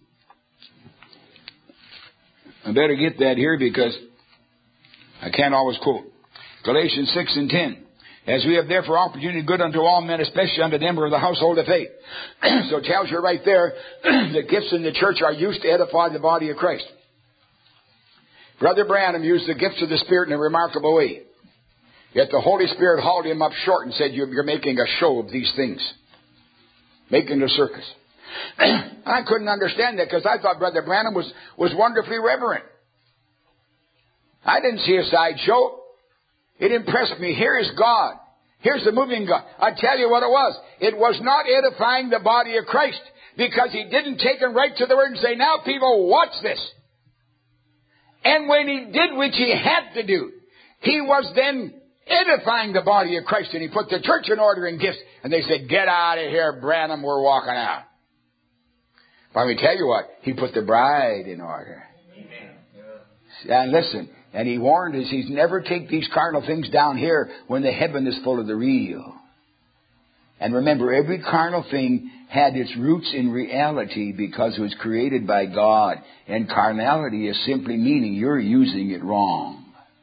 I better get that here because I can't always quote. Galatians six and ten. As we have therefore opportunity good unto all men, especially unto them who are of the household of faith. So it tells you right there, the gifts in the church are used to edify the body of Christ. Brother Branham used the gifts of the Spirit in a remarkable way. Yet the Holy Spirit hauled him up short and said, you're making a show of these things. Making a circus. I couldn't understand that because I thought Brother Branham was, was wonderfully reverent. I didn't see a sideshow. It impressed me. Here is God. Here's the moving God. I tell you what it was. It was not edifying the body of Christ because he didn't take them right to the Word and say, now people, watch this. And when he did, which he had to do, he was then edifying the body of Christ, and he put the church in order in gifts. And they said, get out of here, Branham, we're walking out. But let me tell you what, he put the bride in order. Amen. And listen, and he warned us, he's never take these carnal things down here when the heaven is full of the real. And remember, every carnal thing had its roots in reality because it was created by God. And carnality is simply meaning you're using it wrong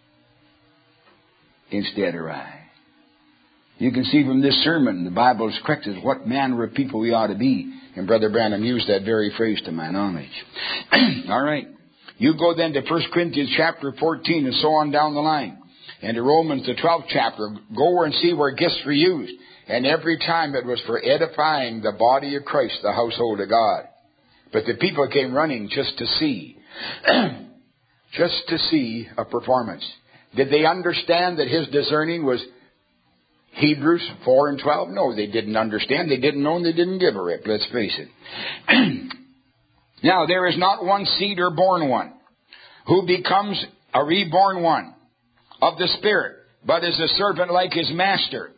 instead of right. You can see from this sermon, the Bible is correct as what manner of people we ought to be. And Brother Branham used that very phrase to my knowledge. All right. You go then to First Corinthians chapter fourteen and so on down the line. And to Romans the twelfth chapter. Go and see where gifts were used. And every time it was for edifying the body of Christ, the household of God. But the people came running just to see. Just to see a performance. Did they understand that his discerning was Hebrews four and twelve? No, they didn't understand. They didn't know and they didn't give a rip. Let's face it. Now, there is not one seed or born one who becomes a reborn one of the Spirit, but is a servant like his master.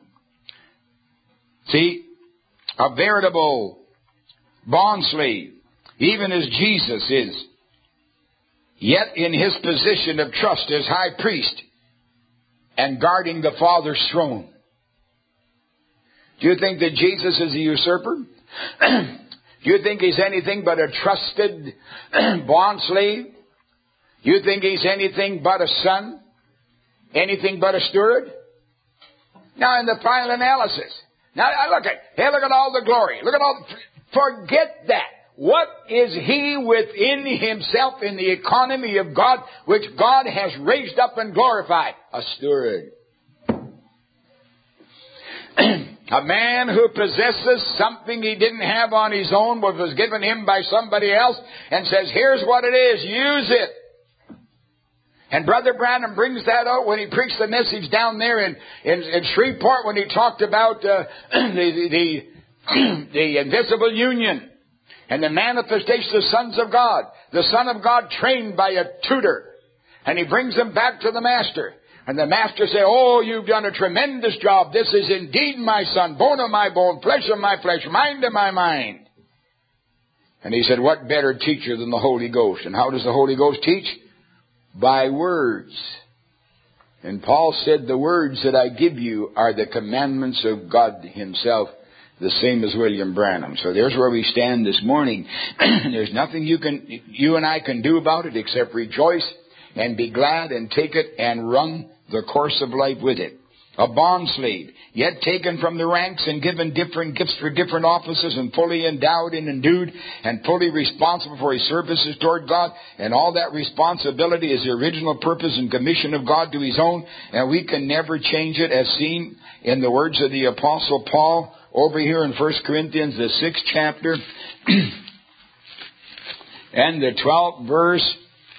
See, a veritable bondslave, even as Jesus is, yet in his position of trust as high priest and guarding the Father's throne. Do you think that Jesus is a usurper? Do you think he's anything but a trusted bondslave? Do you think he's anything but a son? Anything but a steward? Now, in the final analysis, now look at, hey, look at all the glory. Look at all, forget that. What is he within himself in the economy of God, which God has raised up and glorified? A steward. A man who possesses something he didn't have on his own, but was given him by somebody else, and says, here's what it is, use it. And Brother Branham brings that out when he preached the message down there in, in, in Shreveport, when he talked about uh, the, the, the invisible union and the manifestation of the sons of God. The Son of God trained by a tutor. And he brings them back to the Master. And the Master said, oh, you've done a tremendous job. This is indeed my son, bone of my bone, flesh of my flesh, mind of my mind. And he said, what better teacher than the Holy Ghost? And how does the Holy Ghost teach? By words. And Paul said, the words that I give you are the commandments of God himself, the same as William Branham. So there's where we stand this morning. There's nothing you can, you and I can do about it except rejoice and be glad and take it and run the course of life with it. A bondslave, yet taken from the ranks and given different gifts for different offices, and fully endowed and endued and fully responsible for his services toward God. And all that responsibility is the original purpose and commission of God to his own. And we can never change it, as seen in the words of the Apostle Paul over here in First Corinthians, the sixth chapter and the twelfth verse.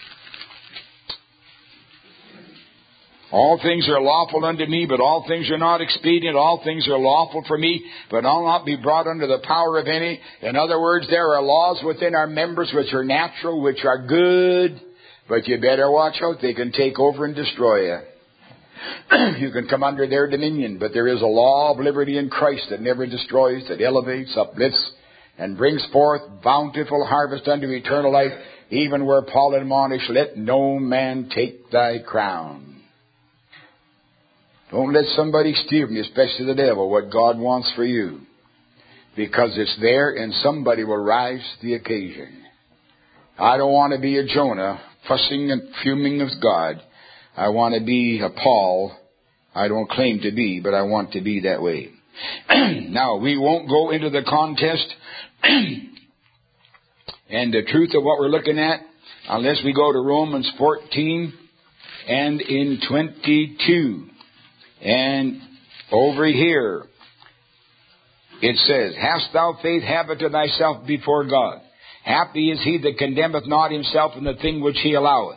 All things are lawful unto me, but all things are not expedient. All things are lawful for me, but I'll not be brought under the power of any. In other words, there are laws within our members which are natural, which are good, but you better watch out. They can take over and destroy you. You can come under their dominion, but there is a law of liberty in Christ that never destroys, that elevates, uplifts, and brings forth bountiful harvest unto eternal life, even where Paul admonished, let no man take thy crown. Don't let somebody steal from you, especially the devil, what God wants for you. Because it's there and somebody will rise to the occasion. I don't want to be a Jonah, fussing and fuming with God. I want to be a Paul. I don't claim to be, but I want to be that way. Now, we won't go into the contest and the truth of what we're looking at unless we go to Romans fourteen and in twenty-two. And over here, it says, hast thou faith, have it to thyself before God. Happy is he that condemneth not himself in the thing which he alloweth.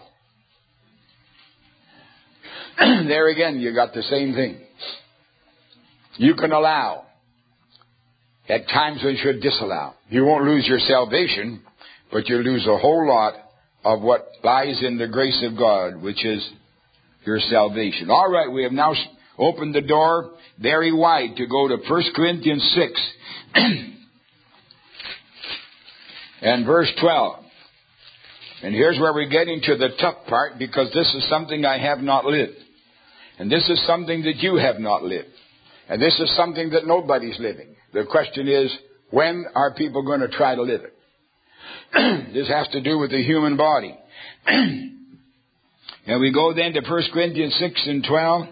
There again, you got the same thing. You can allow. At times when you should disallow. You won't lose your salvation, but you lose a whole lot of what lies in the grace of God, which is your salvation. All right, we have now opened the door very wide to go to First Corinthians six and verse twelve. And here's where we're getting to the tough part, because this is something I have not lived. And this is something that you have not lived. And this is something that nobody's living. The question is, when are people going to try to live it? This has to do with the human body. And we go then to First Corinthians six and twelve.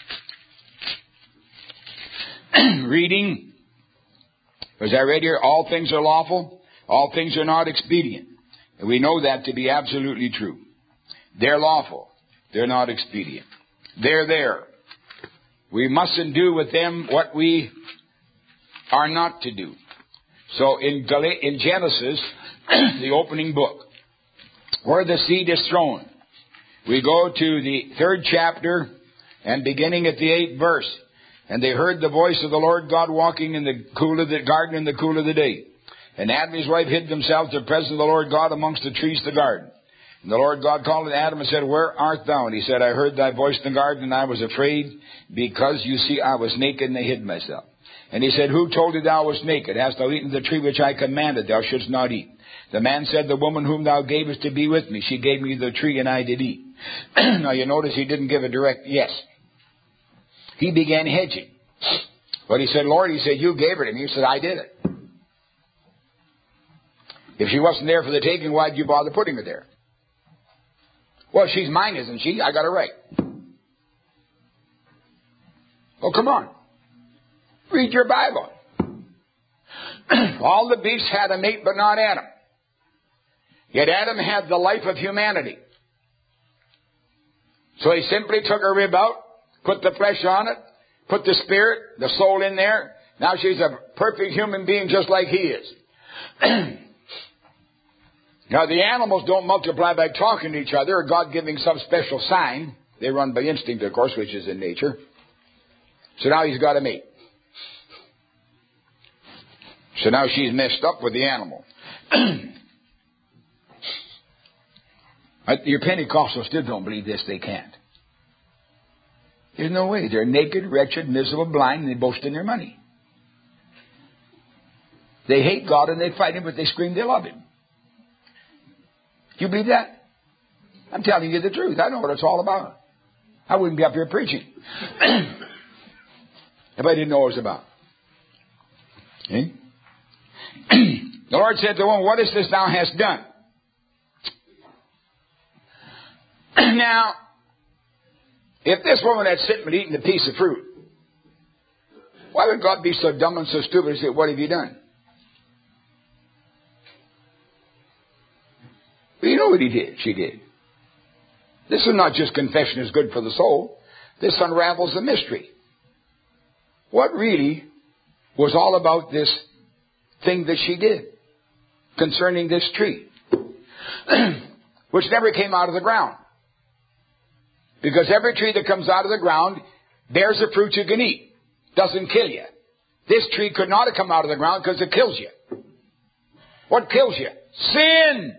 Reading, as I read here, all things are lawful, all things are not expedient. And we know that to be absolutely true. They're lawful, they're not expedient. They're there. We mustn't do with them what we are not to do. So in, Gal- in Genesis, the opening book, where the seed is thrown, we go to the third chapter and beginning at the eighth verse. And they heard the voice of the Lord God walking in the cool of the garden in the cool of the day. And Adam and his wife hid themselves in the presence of the Lord God amongst the trees of the garden. And the Lord God called to Adam and said, where art thou? And he said, I heard thy voice in the garden, and I was afraid, because you see I was naked, and I hid myself. And he said, who told thee thou wast naked? Hast thou eaten the tree which I commanded thou shouldst not eat? The man said, the woman whom thou gavest to be with me, she gave me the tree, and I did eat. Now you notice he didn't give a direct yes. He began hedging. But he said, Lord, he said, you gave her to me. He said, I did it. If she wasn't there for the taking, why'd you bother putting her there? Well, she's mine, isn't she? I got her right. Oh, come on. Read your Bible. All the beasts had a mate, but not Adam. Yet Adam had the life of humanity. So he simply took a rib out, put the flesh on it, put the spirit, the soul in there. Now she's a perfect human being just like he is. Now the animals don't multiply by talking to each other or God giving some special sign. They run by instinct, of course, which is in nature. So now he's got a mate. So now she's messed up with the animal. Your Pentecostals still don't believe this. They can't. There's no way. They're naked, wretched, miserable, blind, and they boast in their money. They hate God and they fight Him, but they scream they love Him. Do you believe that? I'm telling you the truth. I know what it's all about. I wouldn't be up here preaching if I didn't know what it was about. Okay? The Lord said to the woman, what is this thou hast done? Now, if this woman had sitting and eaten a piece of fruit, why would God be so dumb and so stupid and say, what have you done? Well, you know what he did, she did. This is not just confession is good for the soul. This unravels the mystery. What really was all about this thing that she did concerning this tree, which never came out of the ground. Because every tree that comes out of the ground bears a fruit you can eat. Doesn't kill you. This tree could not have come out of the ground because it kills you. What kills you? Sin.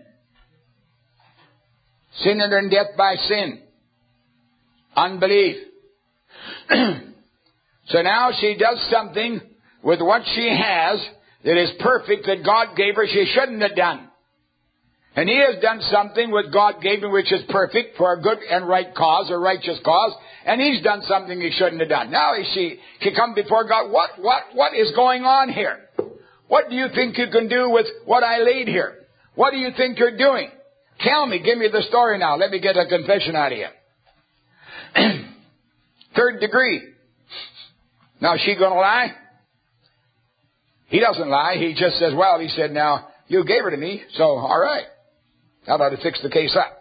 Sin and death by sin. Unbelief. So now she does something with what she has that is perfect that God gave her she shouldn't have done. And He has done something with God gave him which is perfect for a good and right cause, a righteous cause. And He's done something He shouldn't have done. Now she can come before God. What, what, what is going on here? What do you think you can do with what I laid here? What do you think you're doing? Tell me, give me the story now. Let me get a confession out of you. Third degree. Now is she going to lie? He doesn't lie. He just says, well, he said, now, you gave her to me, so all right. That ought to fix the case up.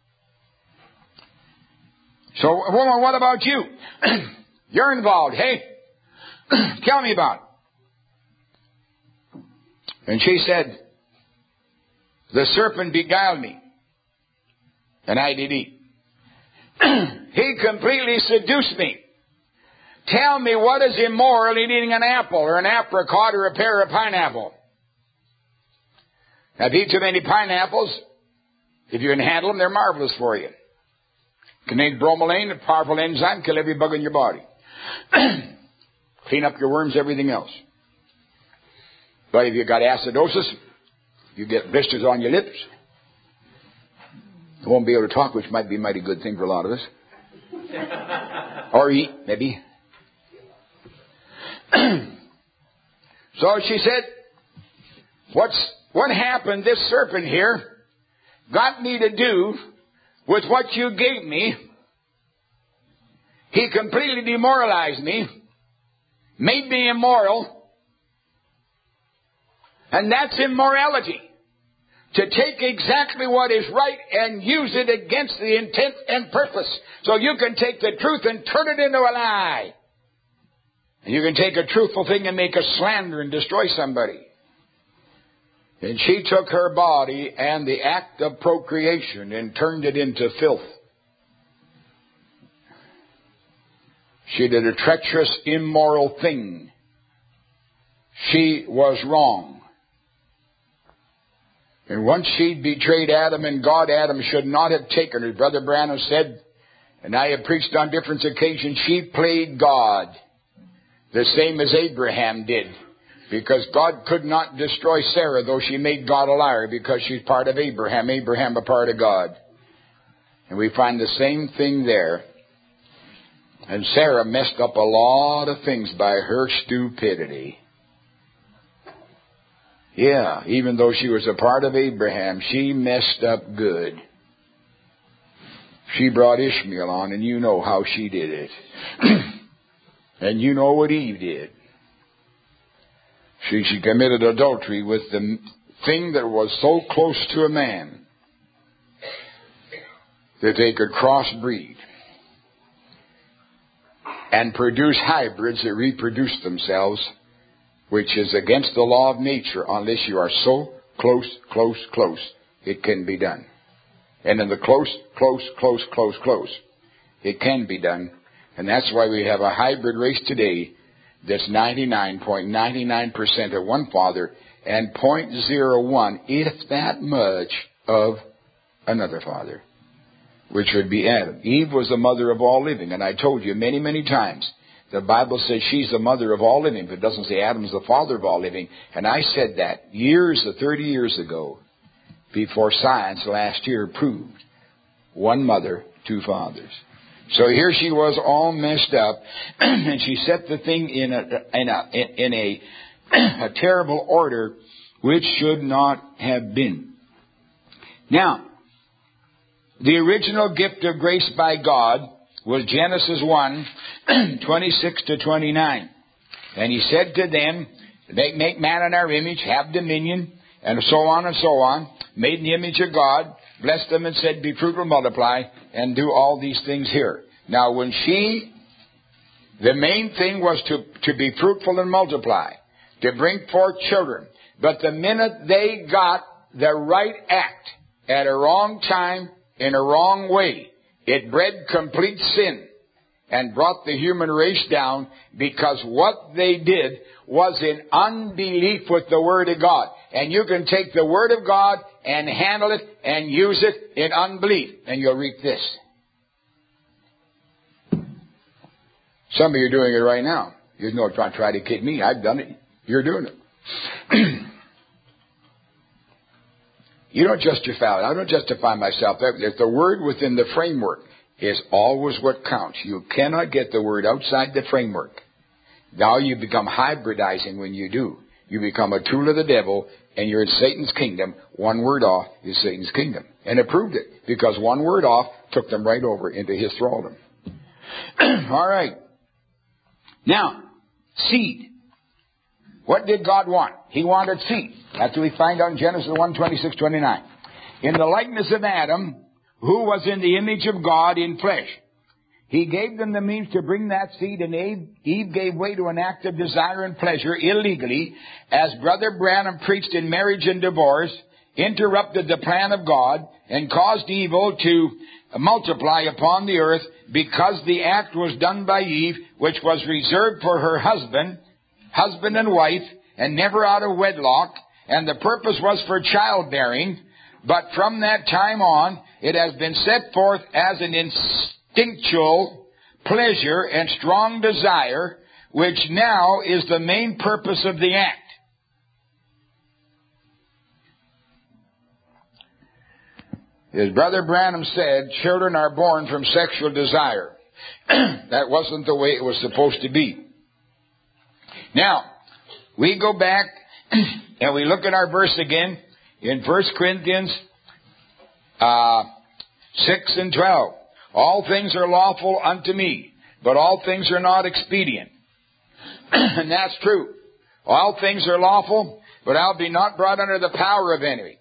So, woman, what about you? You're involved. Hey, tell me about it. And she said, the serpent beguiled me, and I did eat. He completely seduced me. Tell me what is immoral in eating an apple or an apricot or a pear or a pineapple. Now, if you eat too many pineapples, if you can handle them, they're marvelous for you. Contain bromelain, a powerful enzyme, kill every bug in your body. Clean up your worms, everything else. But if you've got acidosis, you get blisters on your lips. You won't be able to talk, which might be a mighty good thing for a lot of us. Or eat, maybe. So she said, what's, what happened, this serpent here got me to do with what you gave me. He completely demoralized me, made me immoral, and that's immorality. To take exactly what is right and use it against the intent and purpose. So you can take the truth and turn it into a lie. And you can take a truthful thing and make a slander and destroy somebody. And she took her body and the act of procreation and turned it into filth. She did a treacherous, immoral thing. She was wrong. And once she betrayed Adam and God, Adam should not have taken her. Brother Branham said, and I have preached on different occasions, she played God the same as Abraham did. Because God could not destroy Sarah, though she made God a liar, because she's part of Abraham, Abraham a part of God. And we find the same thing there. And Sarah messed up a lot of things by her stupidity. Yeah, even though she was a part of Abraham, she messed up good. She brought Ishmael on, and you know how she did it. And you know what Eve did. She, she committed adultery with the thing that was so close to a man that they could crossbreed. and produce hybrids that reproduce themselves, which is against the law of nature unless you are so close, close, close, it can be done. And in the close, close, close, close, close, it can be done. And that's why we have a hybrid race today that's ninety-nine point nine nine percent of one father and zero point zero one, if that much, of another father, which would be Adam. Eve was the mother of all living. And I told you many, many times, the Bible says she's the mother of all living, but it doesn't say Adam's the father of all living. And I said that years, thirty years ago, before science last year proved one mother, two fathers. So here she was all messed up, and she set the thing in a, in a, in a, a terrible order which should not have been. Now, the original gift of grace by God was Genesis one, twenty-six to twenty-nine. And he said to them, make, make man in our image, have dominion, and so on and so on, made in the image of God, blessed them and said, be fruitful, multiply, and do all these things here. Now, when she, the main thing was to, to be fruitful and multiply, to bring forth children. But the minute they got the right act at a wrong time, in a wrong way, it bred complete sin and brought the human race down, because what they did was in unbelief with the Word of God. And you can take the Word of God and handle it and use it in unbelief, and you'll reap this. Some of you are doing it right now. You know, try, try to kid me. I've done it. You're doing it. You don't justify it. I don't justify myself. If the Word within the framework is always what counts. You cannot get the Word outside the framework. Now you become hybridizing when you do. You become a tool of the devil, and you're in Satan's kingdom. One word off is Satan's kingdom. And it proved it, because one word off took them right over into his thraldom. All right. Now, seed. What did God want? He wanted seed. That's what we find out in Genesis one, twenty-six, twenty-nine. In the likeness of Adam, who was in the image of God in flesh, he gave them the means to bring that seed, and Eve, Eve gave way to an act of desire and pleasure illegally, as Brother Branham preached in Marriage and Divorce, interrupted the plan of God, and caused evil to multiply upon the earth, because the act was done by Eve, which was reserved for her husband, husband and wife, and never out of wedlock, and the purpose was for childbearing. But from that time on, it has been set forth as an instinctual pleasure and strong desire, which now is the main purpose of the act. As Brother Branham said, children are born from sexual desire. That wasn't the way it was supposed to be. Now, we go back and we look at our verse again in First Corinthians uh, six and twelve. All things are lawful unto me, but all things are not expedient. And that's true. All things are lawful, but I'll be not brought under the power of any.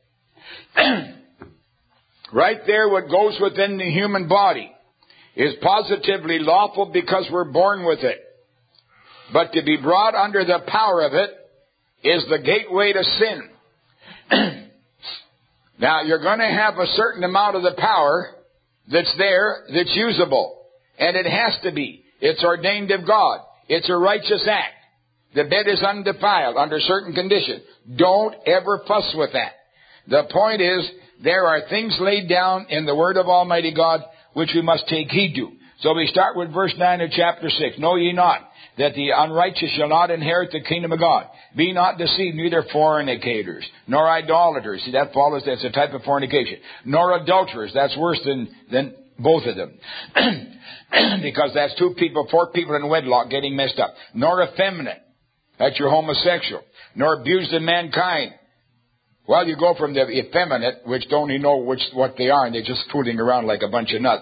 Right there, what goes within the human body is positively lawful because we're born with it. But to be brought under the power of it is the gateway to sin. Now, you're going to have a certain amount of the power that's there, that's usable. And it has to be. It's ordained of God. It's a righteous act. The bed is undefiled under certain conditions. Don't ever fuss with that. The point is, there are things laid down in the Word of Almighty God which we must take heed to. So we start with verse nine of chapter six. Know ye not that the unrighteous shall not inherit the kingdom of God? Be not deceived, neither fornicators, nor idolaters. See, that follows, that's a type of fornication. Nor adulterers. That's worse than, than both of them. Because that's two people, four people in wedlock getting messed up. Nor effeminate. That's your homosexual. Nor abused of mankind. Well, you go from the effeminate, which don't even know which what they are, and they're just fooling around like a bunch of nuts.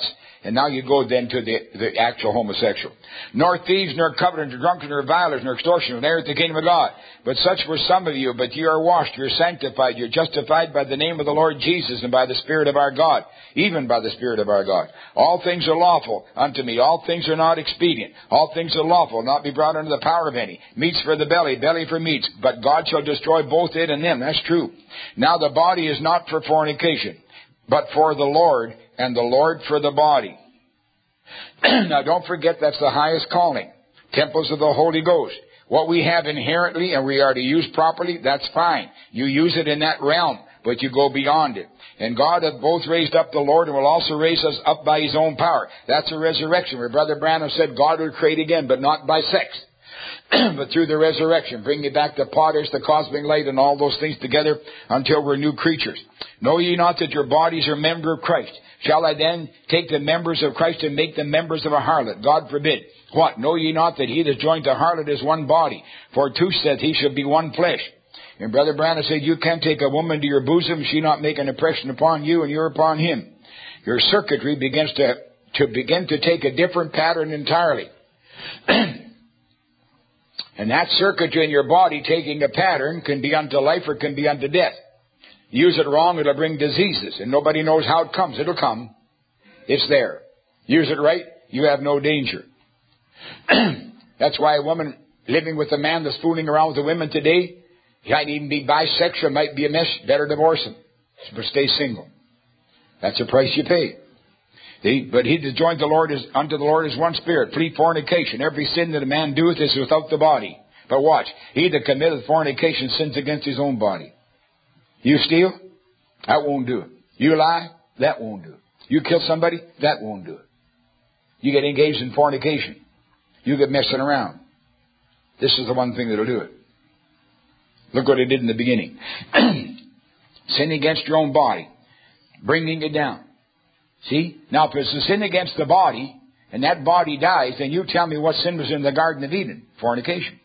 And now you go then to the, the actual homosexual. Nor thieves, nor covetous, nor drunkards, nor revilers, nor extortioners, nor inherit the kingdom of God. But such were some of you, but you are washed, you are sanctified, you are justified by the name of the Lord Jesus and by the Spirit of our God, even by the Spirit of our God. All things are lawful unto me. All things are not expedient. All things are lawful, not be brought under the power of any. Meats for the belly, belly for meats. But God shall destroy both it and them. That's true. Now the body is not for fornication, but for the Lord, and the Lord for the body. Now don't forget that's the highest calling. Temples of the Holy Ghost. What we have inherently and we are to use properly, that's fine. You use it in that realm, but you go beyond it. And God hath both raised up the Lord and will also raise us up by His own power. That's a resurrection where Brother Branham said God will create again, but not by sex. But through the resurrection, bring me back the potters, the cosmic light, and all those things together until we're new creatures. Know ye not that your bodies are members of Christ? Shall I then take the members of Christ and make them members of a harlot? God forbid. What? Know ye not that he that joined to harlot is one body? For two saith he shall be one flesh. And Brother Branham said, you can't take a woman to your bosom, she not make an impression upon you, and you're upon him. Your circuitry begins to, to begin to take a different pattern entirely. And that circuitry in your body taking a pattern can be unto life or can be unto death. Use it wrong, it'll bring diseases, and nobody knows how it comes. It'll come. It's there. Use it right, you have no danger. That's why a woman living with a man that's fooling around with the women today, he might even be bisexual, might be a mess, better divorce him. But stay single. That's the price you pay. He, but he that joined the Lord is unto the Lord is one spirit. Flee fornication. Every sin that a man doeth is without the body. But watch, he that committeth fornication sins against his own body. You steal? That won't do it. You lie? That won't do it. You kill somebody? That won't do it. You get engaged in fornication. You get messing around. This is the one thing that'll do it. Look what it did in the beginning. Sin against your own body. Bringing it down. See? Now, if it's a sin against the body, and that body dies, then you tell me what sin was in the Garden of Eden. Fornication.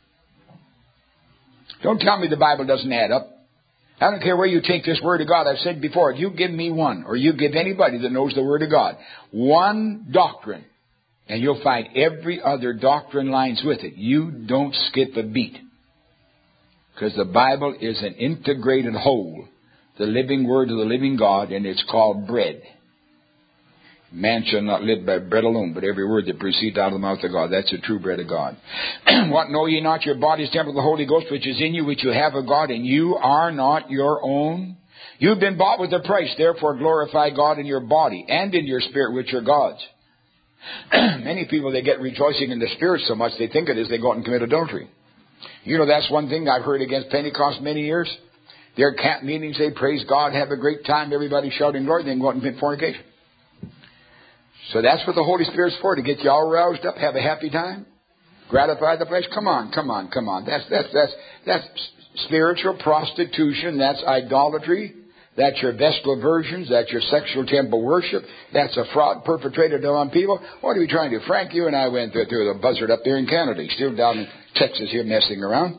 Don't tell me the Bible doesn't add up. I don't care where you take this Word of God. I've said before, you give me one, or you give anybody that knows the Word of God, one doctrine, and you'll find every other doctrine lines with it. You don't skip a beat. Because the Bible is an integrated whole, the living Word of the living God, and it's called bread. Man shall not live by bread alone, but every word that proceeds out of the mouth of God. That's the true bread of God. What, know ye not your body is temple of the Holy Ghost, which is in you, which you have of God, and you are not your own? You've been bought with a price, therefore glorify God in your body and in your spirit, which are God's. Many people, they get rejoicing in the spirit so much, they think it is they go out and commit adultery. You know, that's one thing I've heard against Pentecost many years. Their camp meetings, they praise God, have a great time, everybody shouting glory, then go out and commit fornication. So that's what the Holy Spirit's for, to get you all roused up, have a happy time, gratify the flesh. Come on, come on, come on. That's that's that's that's spiritual prostitution. That's idolatry. That's your vestal versions. That's your sexual temple worship. That's a fraud perpetrated on people. What are we trying to do? Frank, you and I went through, through the buzzard up there in Canada. He's still down in Texas here messing around.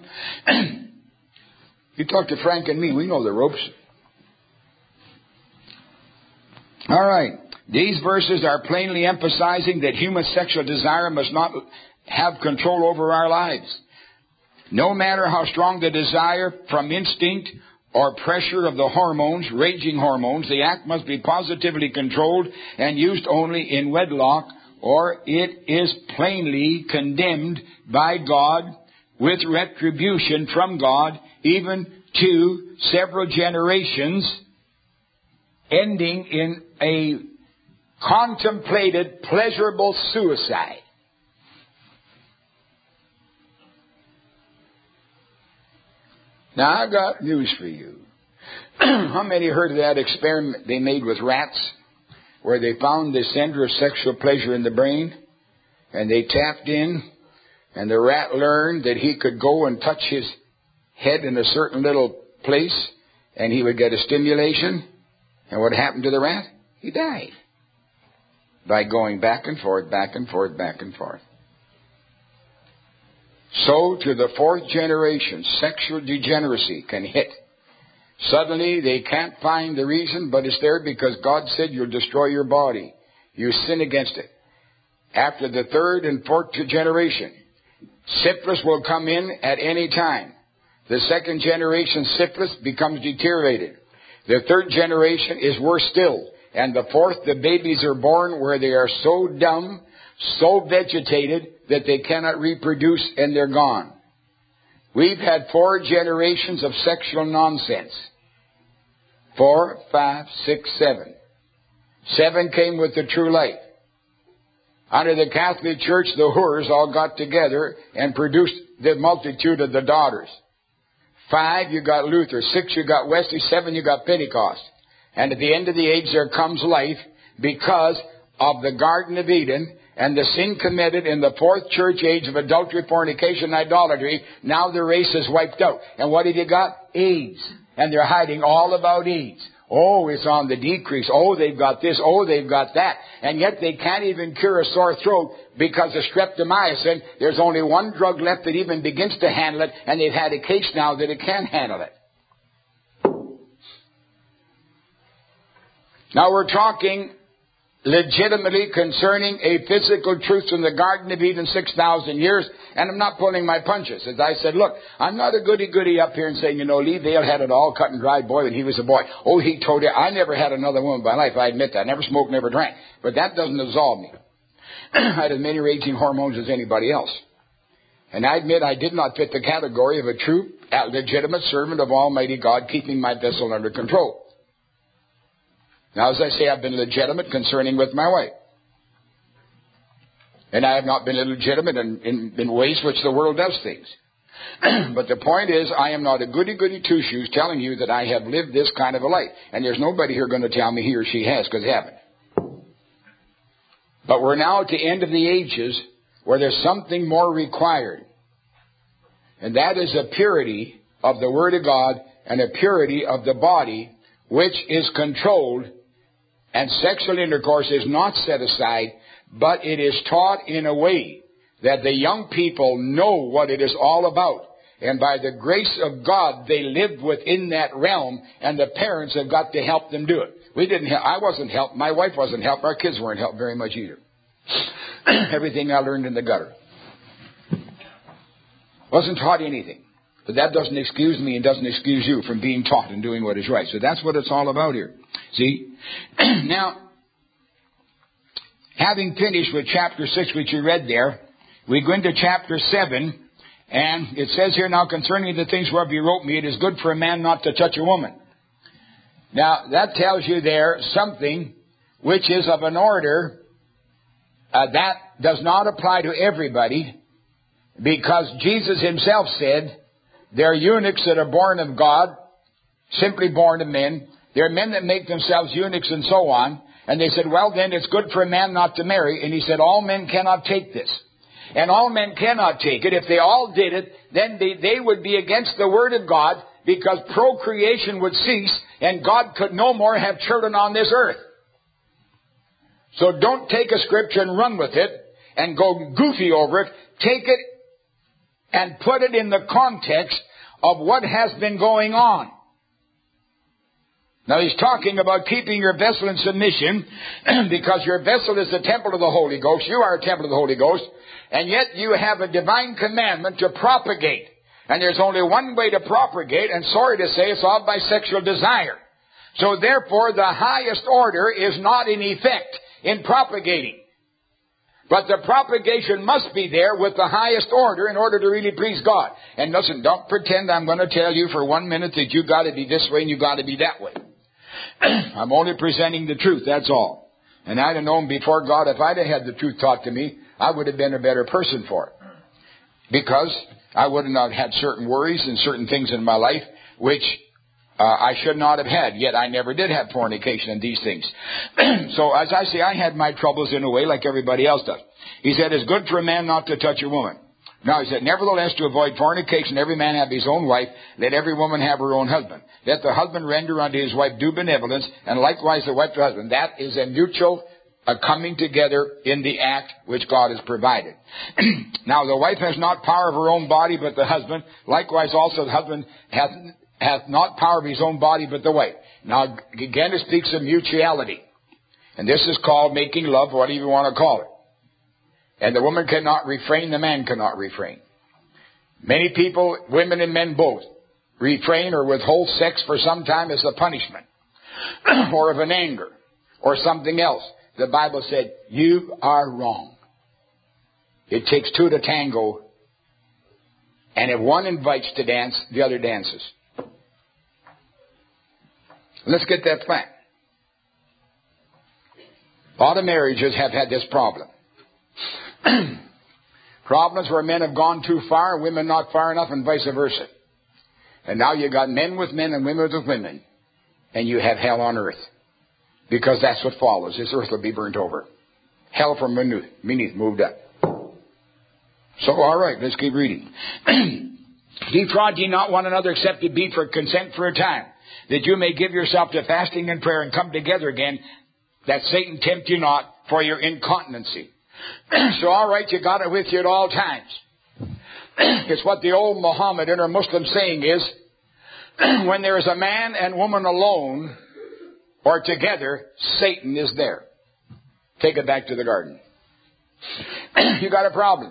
You talk to Frank and me, we know the ropes. All right. These verses are plainly emphasizing that human sexual desire must not have control over our lives. No matter how strong the desire from instinct or pressure of the hormones, raging hormones, the act must be positively controlled and used only in wedlock, or it is plainly condemned by God with retribution from God, even to several generations, ending in a contemplated pleasurable suicide. Now, I've got news for you. How many heard of that experiment they made with rats, where they found the center of sexual pleasure in the brain, and they tapped in, and the rat learned that he could go and touch his head in a certain little place, and he would get a stimulation. And what happened to the rat? He died. By going back and forth, back and forth, back and forth. So to the fourth generation, sexual degeneracy can hit. Suddenly they can't find the reason, but it's there because God said you'll destroy your body. you sin against it. After the third and fourth generation, syphilis will come in at any time. The second generation syphilis becomes deteriorated. The third generation is worse still. And the fourth, the babies are born where they are so dumb, so vegetated, that they cannot reproduce and they're gone. We've had four generations of sexual nonsense. Four, five, six, seven. Seven came with the true light. Under the Catholic Church, the whores all got together and produced the multitude of the daughters. Five, you got Luther. Six, you got Wesley. Seven, you got Pentecost. And at the end of the age, there comes life because of the Garden of Eden and the sin committed in the fourth church age of adultery, fornication, and idolatry. Now the race is wiped out. And what have you got? AIDS. And they're hiding all about AIDS. Oh, it's on the decrease. Oh, they've got this. Oh, they've got that. And yet they can't even cure a sore throat because of streptomycin. There's only one drug left that even begins to handle it, and they've had a case now that it can handle it. Now we're talking legitimately concerning a physical truth in the Garden of Eden six thousand years, and I'm not pulling my punches. As I said, look, I'm not a goody-goody up here and saying, you know, Lee Vale had it all cut and dried, boy, when he was a boy. Oh, he told you, I never had another woman in my life, I admit that. I never smoked, never drank. But that doesn't absolve me. I had as many raging hormones as anybody else. And I admit I did not fit the category of a true, legitimate servant of Almighty God, keeping my vessel under control. Now, as I say, I've been legitimate concerning with my wife. And I have not been illegitimate in, in, in ways which the world does things. But the point is, I am not a goody-goody two-shoes telling you that I have lived this kind of a life. And there's nobody here going to tell me he or she has, because they haven't. But we're now at the end of the ages where there's something more required. And that is a purity of the Word of God and a purity of the body, which is controlled. And sexual intercourse is not set aside, but it is taught in a way that the young people know what it is all about. And by the grace of God, they live within that realm, and the parents have got to help them do it. We didn't. Help, I wasn't helped. My wife wasn't helped. Our kids weren't helped very much either. Everything I learned in the gutter. Wasn't taught anything. But that doesn't excuse me and doesn't excuse you from being taught and doing what is right. So that's what it's all about here. See? Now, having finished with chapter six, which you read there, we go into chapter seven, and it says here, now concerning the things whereof you wrote me, it is good for a man not to touch a woman. Now, that tells you there something which is of an order uh, that does not apply to everybody, because Jesus himself said, there are eunuchs that are born of God, simply born of men. There are men that make themselves eunuchs and so on. And they said, well, then it's good for a man not to marry. And he said, all men cannot take this. And all men cannot take it. If they all did it, then they, they would be against the Word of God, because procreation would cease and God could no more have children on this earth. So don't take a scripture and run with it and go goofy over it. Take it and put it in the context of what has been going on. Now he's talking about keeping your vessel in submission, because your vessel is the temple of the Holy Ghost. You are a temple of the Holy Ghost. And yet you have a divine commandment to propagate. And there's only one way to propagate, and sorry to say, it's all by sexual desire. So therefore the highest order is not in effect in propagating. But the propagation must be there with the highest order in order to really please God. And listen, don't pretend I'm going to tell you for one minute that you got to be this way and you got to be that way. I'm only presenting the truth, that's all. And I'd have known before God, if I'd have had the truth taught to me, I would have been a better person for it. Because I would have not had certain worries and certain things in my life which uh, I should not have had. Yet I never did have fornication and these things. So as I say, I had my troubles in a way like everybody else does. He said, it's good for a man not to touch a woman. Now he said, nevertheless, to avoid fornication, every man have his own wife, let every woman have her own husband. Let the husband render unto his wife due benevolence, and likewise the wife to her husband. That is a mutual uh, coming together in the act which God has provided. Now the wife has not power of her own body, but the husband. Likewise also the husband hath, hath not power of his own body, but the wife. Now again it speaks of mutuality. And this is called making love, whatever you want to call it. And the woman cannot refrain, the man cannot refrain. Many people, women and men both, refrain or withhold sex for some time as a punishment or of an anger or something else. The Bible said, you are wrong. It takes two to tango. And if one invites to dance, the other dances. Let's get that flat. A lot of marriages have had this problem. Problems where men have gone too far, women not far enough, and vice versa. And now you got men with men and women with women. And you have hell on earth. Because that's what follows. This earth will be burnt over. Hell from beneath, beneath moved up. So, all right, let's keep reading. Defraud ye not one another, except it be for consent for a time, that you may give yourself to fasting and prayer and come together again, that Satan tempt you not for your incontinency. So, all right, you got it with you at all times. It's what the old Mohammedan or Muslim saying is, when there is a man and woman alone or together, Satan is there. Take it back to the garden. You got a problem.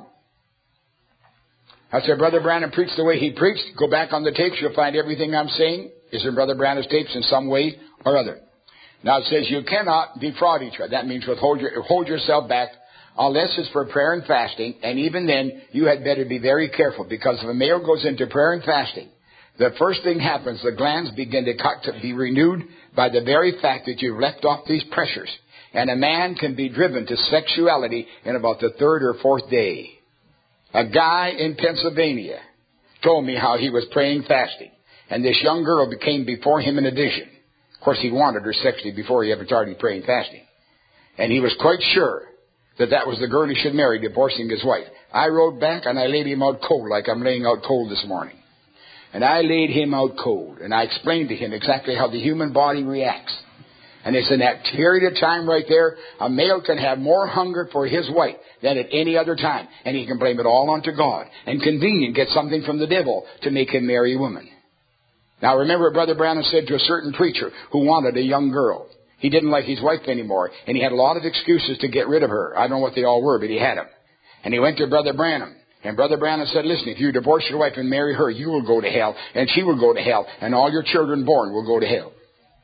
I said, Brother Branham preached the way he preached. Go back on the tapes. You'll find everything I'm saying is in Brother Branham's tapes in some way or other. Now it says you cannot defraud each other. That means withhold your, hold yourself back unless it's for prayer and fasting. And even then, you had better be very careful, because if a male goes into prayer and fasting, the first thing happens, the glands begin to, cut, to be renewed by the very fact that you've left off these pressures. And a man can be driven to sexuality in about the third or fourth day. A guy in Pennsylvania told me how he was praying fasting. And this young girl came before him in a vision. Of course, he wanted her sexually before he ever started praying fasting. And he was quite sure that that was the girl he should marry, divorcing his wife. I rode back and I laid him out cold like I'm laying out cold this morning. And I laid him out cold. And I explained to him exactly how the human body reacts. And it's in that period of time right there, a male can have more hunger for his wife than at any other time. And he can blame it all onto God. And convenient, get something from the devil to make him marry a woman. Now remember, Brother Branham said to a certain preacher who wanted a young girl. He didn't like his wife anymore. And he had a lot of excuses to get rid of her. I don't know what they all were, but he had them. And he went to Brother Branham. And Brother Branham said, listen, if you divorce your wife and marry her, you will go to hell. And she will go to hell. And all your children born will go to hell.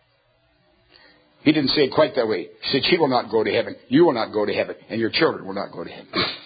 He didn't say it quite that way. He said, she will not go to heaven. You will not go to heaven. And your children will not go to heaven.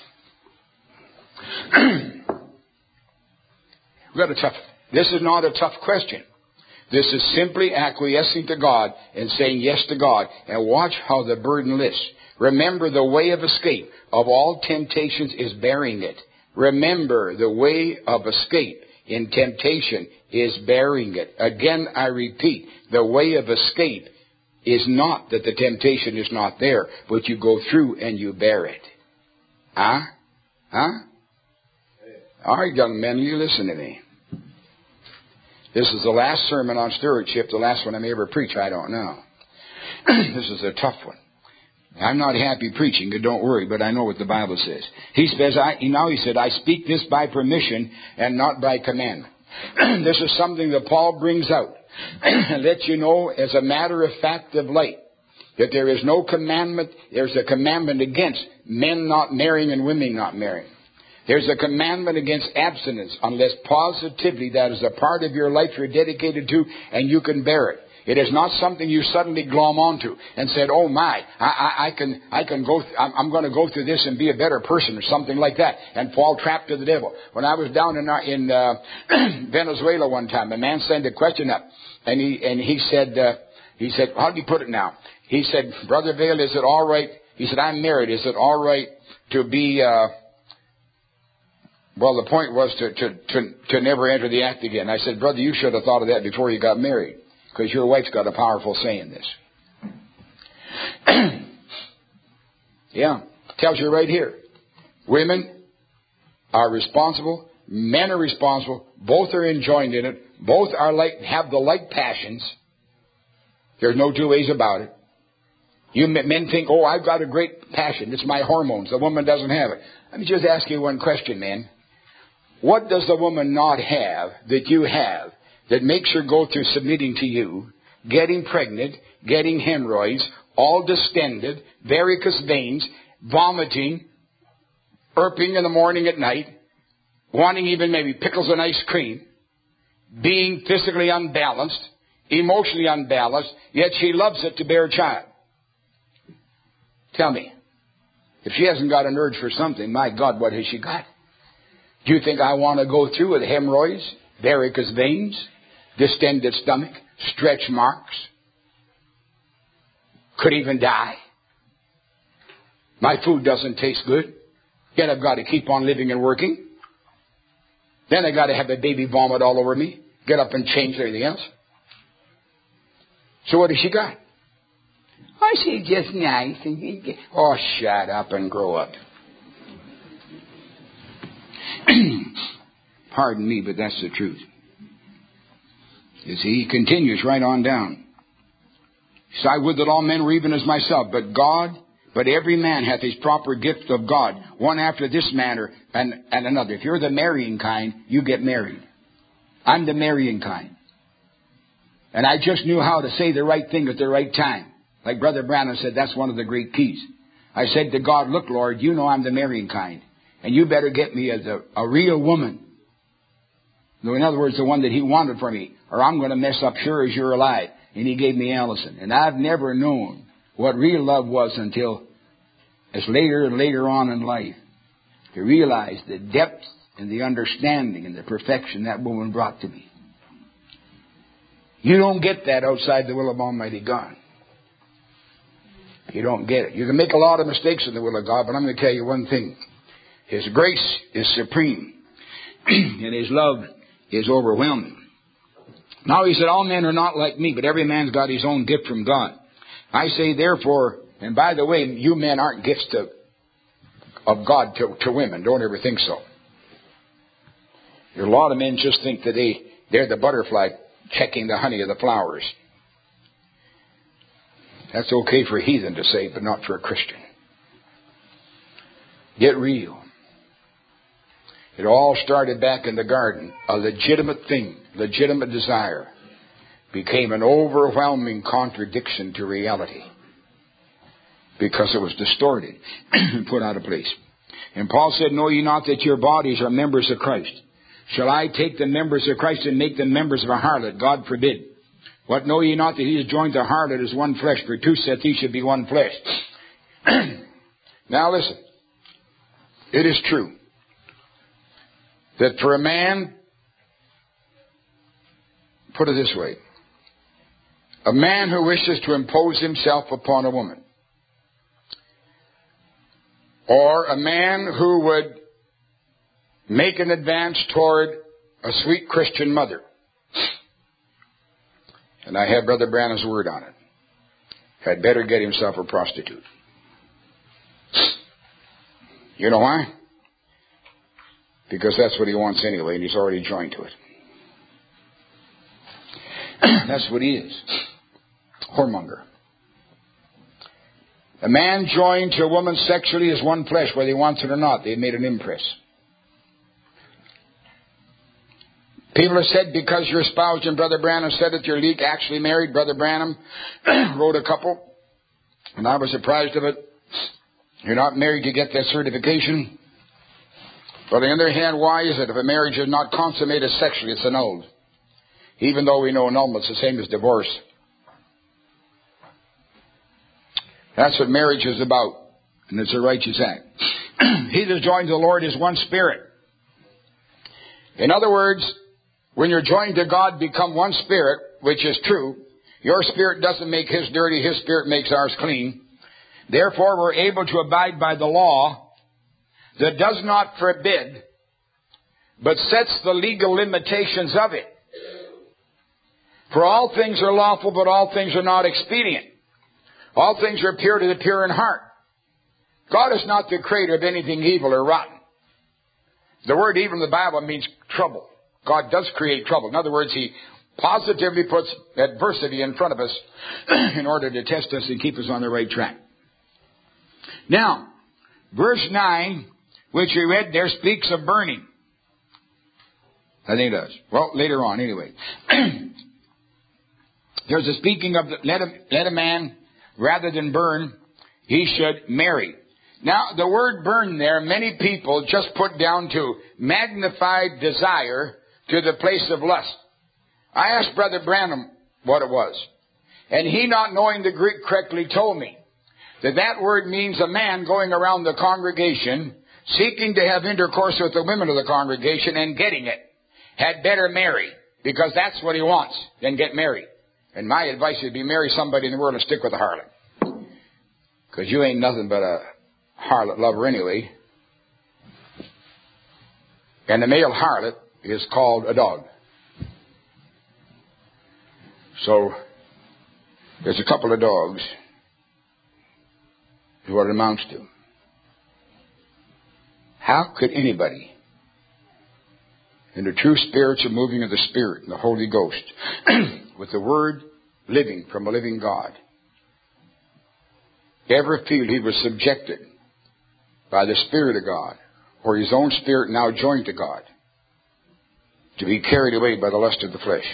We've got a tough, this is not a tough question. This is simply acquiescing to God and saying yes to God. And watch how the burden lifts. Remember, the way of escape of all temptations is bearing it. Remember, the way of escape in temptation is bearing it. Again, I repeat, the way of escape is not that the temptation is not there, but you go through and you bear it. Huh? Huh? All right, young men, you listen to me. This is the last sermon on stewardship, the last one I may ever preach, I don't know. This is a tough one. I'm not happy preaching, don't worry, but I know what the Bible says. He says, I, now he said, I speak this by permission and not by commandment. This is something that Paul brings out and lets you know as a matter of fact of light that there is no commandment. There's a commandment against men not marrying and women not marrying. There's a commandment against abstinence unless positively that is a part of your life you're dedicated to and you can bear it. It is not something you suddenly glom onto and said, oh my, I, I, I can, I can go, th- I'm, I'm going to go through this and be a better person or something like that and fall trapped to the devil. When I was down in, uh, in uh, Venezuela one time, a man sent a question up and he, and he said, uh, he said, how do you put it now? He said, Brother Vail, is it all right? He said, I'm married. Is it all right to be, uh, well, the point was to, to, to, to never enter the act again. I said, brother, you should have thought of that before you got married. Because your wife's got a powerful say in this. Yeah. Tells you right here. Women are responsible. Men are responsible. Both are enjoined in it. Both are like, have the like passions. There's no two ways about it. You men think, oh, I've got a great passion. It's my hormones. The woman doesn't have it. Let me just ask you one question, man. What does the woman not have that you have that makes her go through submitting to you, getting pregnant, getting hemorrhoids, all distended, varicose veins, vomiting, irping in the morning at night, wanting even maybe pickles and ice cream, being physically unbalanced, emotionally unbalanced, yet she loves it to bear a child. Tell me, if she hasn't got an urge for something, my God, what has she got? Do you think I want to go through with hemorrhoids, varicose veins, distended stomach, stretch marks? Could even die. My food doesn't taste good. Yet I've got to keep on living and working. Then I've got to have the baby vomit all over me. Get up and change everything else. So what has she got? I say just nice. Oh, shut up and grow up. Pardon me, but that's the truth. You see, he continues right on down. He says, I would that all men were even as myself, but God, but every man hath his proper gift of God, one after this manner and, and another. If you're the marrying kind, you get married. I'm the marrying kind. And I just knew how to say the right thing at the right time. Like Brother Branham said, that's one of the great keys. I said to God, look, Lord, you know I'm the marrying kind. And you better get me as a, a real woman. In other words, the one that he wanted for me. Or I'm going to mess up sure as you're alive. And he gave me Allison. And I've never known what real love was until as later and later on in life to realize the depth and the understanding and the perfection that woman brought to me. You don't get that outside the will of Almighty God. You don't get it. You can make a lot of mistakes in the will of God, but I'm going to tell you one thing. His grace is supreme, and His love is overwhelming. Now he said, all men are not like me, but every man's got his own gift from God. I say, therefore, and by the way, you men aren't gifts to, of God to, to women. Don't ever think so. A lot of men just think that they, they're the butterfly checking the honey of the flowers. That's okay for a heathen to say, but not for a Christian. Get real. It all started back in the garden. A legitimate thing, legitimate desire, became an overwhelming contradiction to reality because it was distorted and put out of place. And Paul said, know ye not that your bodies are members of Christ? Shall I take the members of Christ and make them members of a harlot? God forbid. What, know ye not that he is joined to a harlot as one flesh? For two saith he should be one flesh. Now listen. It is true that for a man, put it this way, a man who wishes to impose himself upon a woman, or a man who would make an advance toward a sweet Christian mother, and I have Brother Branham's word on it, had better get himself a prostitute. You know why? Because that's what he wants anyway, and he's already joined to it. That's what he is. Whoremonger. A man joined to a woman sexually is one flesh, whether he wants it or not. They've made an impress. People have said because you're espoused and Brother Branham said that you're legally actually married. Brother Branham wrote a couple, and I was surprised of it. You're not married to get that certification. But on the other hand, why is it if a marriage is not consummated sexually, it's annulled? Even though we know annulment's the same as divorce. That's what marriage is about, and it's a righteous act. He that is joined to the Lord is one spirit. In other words, when you're joined to God, become one spirit, which is true. Your spirit doesn't make his dirty, his spirit makes ours clean. Therefore, we're able to abide by the law that does not forbid, but sets the legal limitations of it. For all things are lawful, but all things are not expedient. All things are pure to the pure in heart. God is not the creator of anything evil or rotten. The word evil in the Bible means trouble. God does create trouble. In other words, He positively puts adversity in front of us in order to test us and keep us on the right track. Now, verse nine, which we read there, speaks of burning. I think it does. Well, later on, anyway. There's a speaking of, the, let, a, let a man rather than burn, he should marry. Now, the word burn there, many people just put down to magnified desire to the place of lust. I asked Brother Branham what it was, and he, not knowing the Greek correctly, told me that that word means a man going around the congregation seeking to have intercourse with the women of the congregation and getting it. Had better marry, because that's what he wants, then get married. And my advice would be marry somebody in the world and stick with a harlot. Because you ain't nothing but a harlot lover anyway. And the male harlot is called a dog. So, there's a couple of dogs is what it amounts to. How could anybody, in the true spiritual moving of the Spirit and the Holy Ghost, with the Word living from a living God, ever feel he was subjected by the Spirit of God, or his own spirit now joined to God, to be carried away by the lust of the flesh?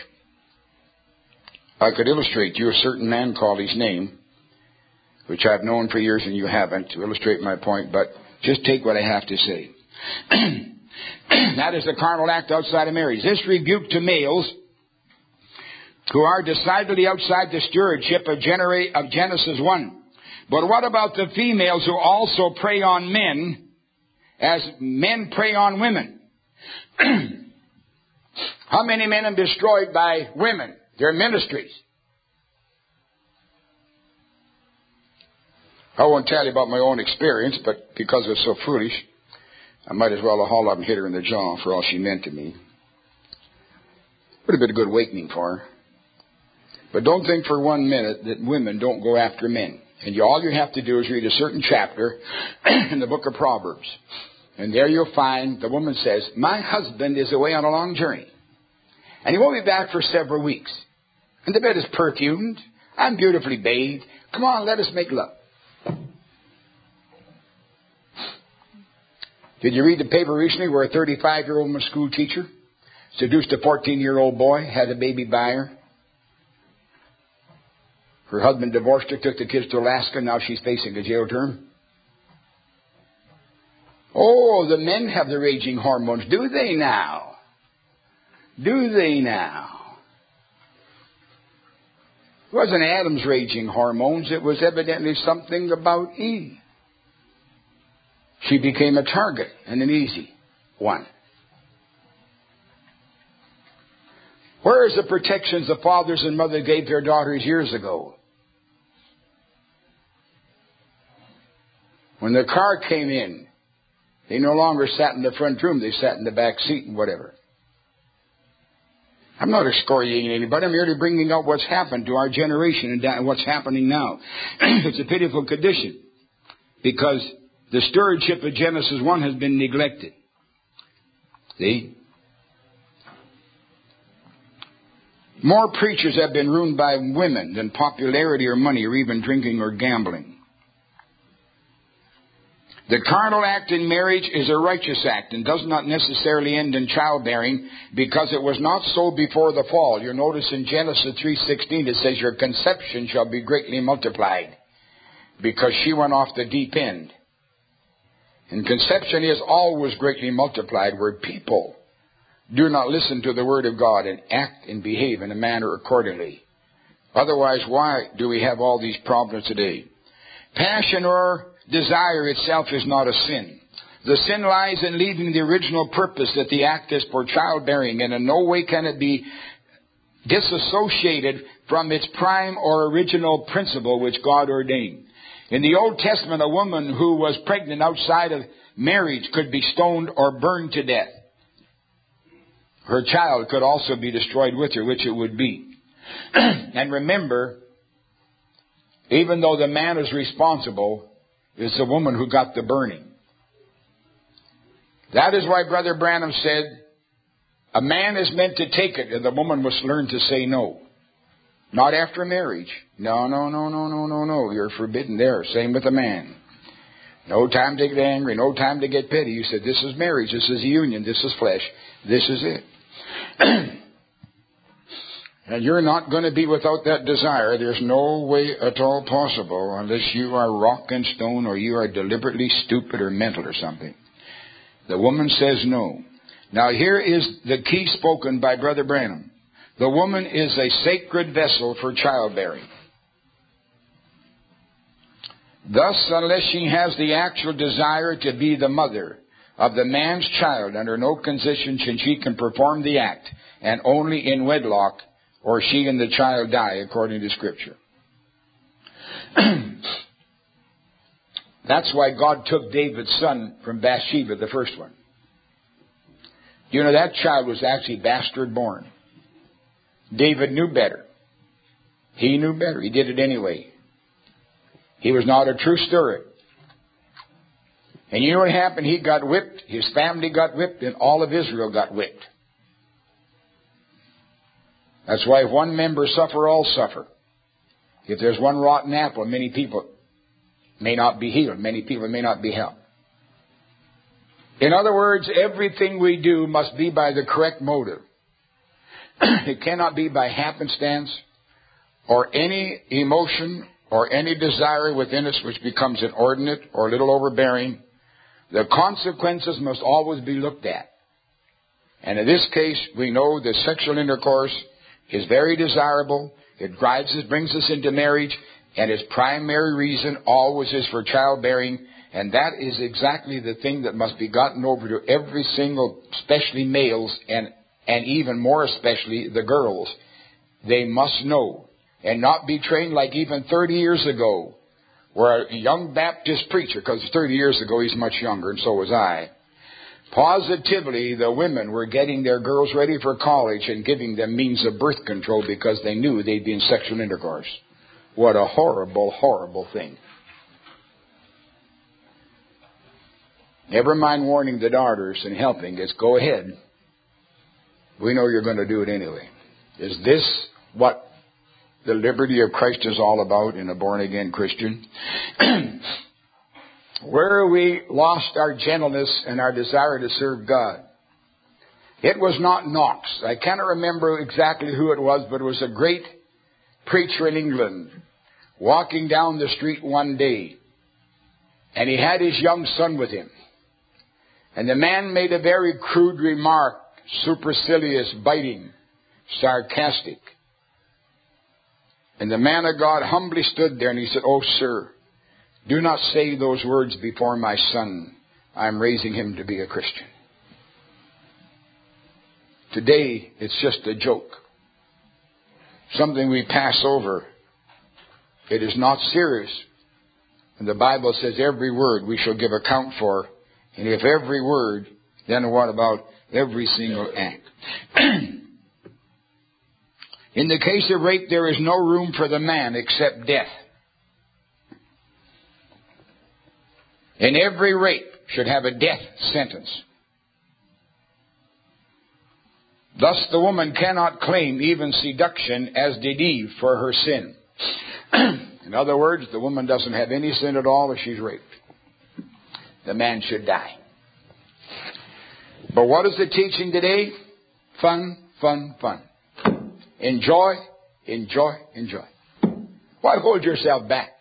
I could illustrate to you a certain man, call his name, which I've known for years and you haven't, to illustrate my point, but just take what I have to say. That is the carnal act outside of marriage. This rebuke to males who are decidedly outside the stewardship of, genera- of Genesis one. But what about the females who also prey on men as men prey on women? How many men are destroyed by women? Their ministries. I won't tell you about my own experience, but because it's so foolish, I might as well have hauled up and hit her in the jaw for all she meant to me. Would have been a good awakening for her. But don't think for one minute that women don't go after men. And you, all you have to do is read a certain chapter in the book of Proverbs. And there you'll find the woman says, my husband is away on a long journey. And he won't be back for several weeks. And the bed is perfumed. I'm beautifully bathed. Come on, let us make love. Did you read the paper recently where a thirty-five-year-old school teacher seduced a fourteen-year-old boy, had a baby by her? Her husband divorced her, took the kids to Alaska, now she's facing a jail term. Oh, the men have the raging hormones. Do they now? Do they now? It wasn't Adam's raging hormones. It was evidently something about Eve. She became a target and an easy one. Where is the protections the fathers and mothers gave their daughters years ago? When the car came in, they no longer sat in the front room. They sat in the back seat and whatever. I'm not excoriating anybody. I'm merely bringing out what's happened to our generation and what's happening now. It's a pitiful condition because the stewardship of Genesis one has been neglected. See? More preachers have been ruined by women than popularity or money or even drinking or gambling. The carnal act in marriage is a righteous act and does not necessarily end in childbearing because it was not so before the fall. You'll notice in Genesis three sixteen it says your conception shall be greatly multiplied because she went off the deep end. And conception is always greatly multiplied where people do not listen to the Word of God and act and behave in a manner accordingly. Otherwise, why do we have all these problems today? Passion or desire itself is not a sin. The sin lies in leaving the original purpose that the act is for childbearing, and in no way can it be disassociated from its prime or original principle which God ordained. In the Old Testament, a woman who was pregnant outside of marriage could be stoned or burned to death. Her child could also be destroyed with her, which it would be. And remember, even though the man is responsible, it's the woman who got the burning. That is why Brother Branham said, a man is meant to take it, and the woman must learn to say no. Not after marriage. No, no, no, no, no, no, no. You're forbidden there. Same with a man. No time to get angry. No time to get petty. You said, this is marriage. This is a union. This is flesh. This is it. And you're not going to be without that desire. There's no way at all possible unless you are rock and stone or you are deliberately stupid or mental or something. The woman says no. Now here is the key spoken by Brother Branham. The woman is a sacred vessel for childbearing. Thus, unless she has the actual desire to be the mother of the man's child, under no condition can she can perform the act, and only in wedlock, or she and the child die, according to Scripture. That's why God took David's son from Bathsheba, the first one. You know, that child was actually bastard born. David knew better. He knew better. He did it anyway. He was not a true steward. And you know what happened? He got whipped, his family got whipped, and all of Israel got whipped. That's why if one member suffer, all suffer. If there's one rotten apple, many people may not be healed. Many people may not be helped. In other words, everything we do must be by the correct motive. It cannot be by happenstance or any emotion or any desire within us which becomes inordinate or a little overbearing. The consequences must always be looked at. And in this case, we know that sexual intercourse is very desirable. It drives us, brings us into marriage, and its primary reason always is for childbearing. And that is exactly the thing that must be gotten over to every single, especially males, and, and even more especially the girls. They must know and not be trained like even thirty years ago, where a young Baptist preacher, because thirty years ago he's much younger, and so was I, positively the women were getting their girls ready for college and giving them means of birth control because they knew they'd be in sexual intercourse. What a horrible, horrible thing. Never mind warning the daughters and helping. It's go ahead. We know you're going to do it anyway. Is this what the liberty of Christ is all about in a born-again Christian? Where we lost our gentleness and our desire to serve God. It was not Knox. I cannot remember exactly who it was, but it was a great preacher in England walking down the street one day. And he had his young son with him. And the man made a very crude remark, supercilious, biting, sarcastic. And the man of God humbly stood there and he said, "Oh, sir, do not say those words before my son. I'm raising him to be a Christian." Today, it's just a joke. Something we pass over. It is not serious. And the Bible says every word we shall give account for. And if every word, then what about every single act? In the case of rape, there is no room for the man except death. And every rape should have a death sentence. Thus the woman cannot claim even seduction as did Eve for her sin. In other words, the woman doesn't have any sin at all if she's raped. The man should die. But what is the teaching today? Fun, fun, fun. Enjoy, enjoy, enjoy. Why hold yourself back?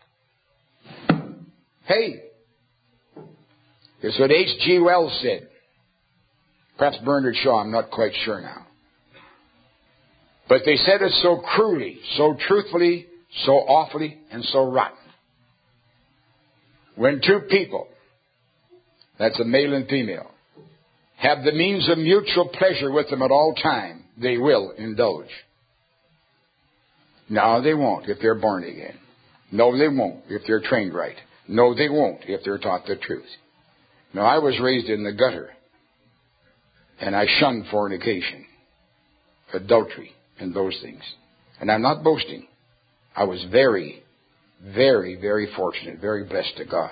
Hey, it's what H G Wells said. Perhaps Bernard Shaw, I'm not quite sure now. But they said it so cruelly, so truthfully, so awfully, and so rotten. When two people, that's a male and female, have the means of mutual pleasure with them at all time, they will indulge. No, they won't if they're born again. No, they won't if they're trained right. No, they won't if they're taught the truth. Now, I was raised in the gutter, and I shunned fornication, adultery, and those things. And I'm not boasting. I was very, very, very fortunate, very blessed to God.